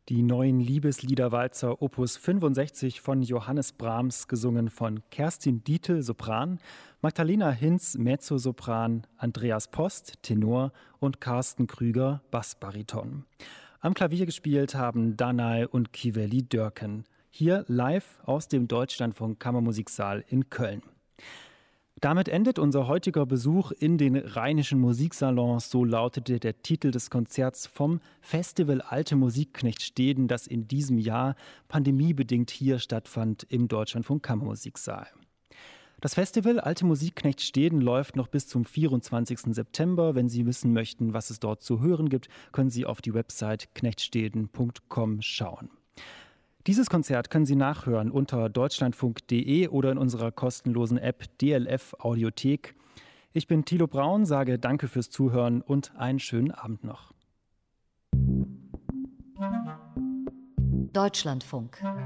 Die neuen Liebesliederwalzer Opus fünfundsechzig von Johannes Brahms, gesungen von Kerstin Dietl, Sopran, Magdalena Hinz, Mezzosopran, Andreas Post, Tenor und Carsten Krüger, Bassbariton. Am Klavier gespielt haben Danai und Kiveli Dörken. Hier live aus dem Deutschlandfunk Kammermusiksaal in Köln. Damit endet unser heutiger Besuch in den Rheinischen Musiksalons. So lautete der Titel des Konzerts vom Festival Alte Musik Knechtsteden, das in diesem Jahr pandemiebedingt hier stattfand im Deutschlandfunk Kammermusiksaal. Das Festival Alte Musik Knechtsteden läuft noch bis zum vierundzwanzigsten September. Wenn Sie wissen möchten, was es dort zu hören gibt, können Sie auf die Website knechtsteden punkt com schauen. Dieses Konzert können Sie nachhören unter deutschlandfunk punkt de oder in unserer kostenlosen App D L F Audiothek. Ich bin Thilo Braun, sage Danke fürs Zuhören und einen schönen Abend noch. Deutschlandfunk.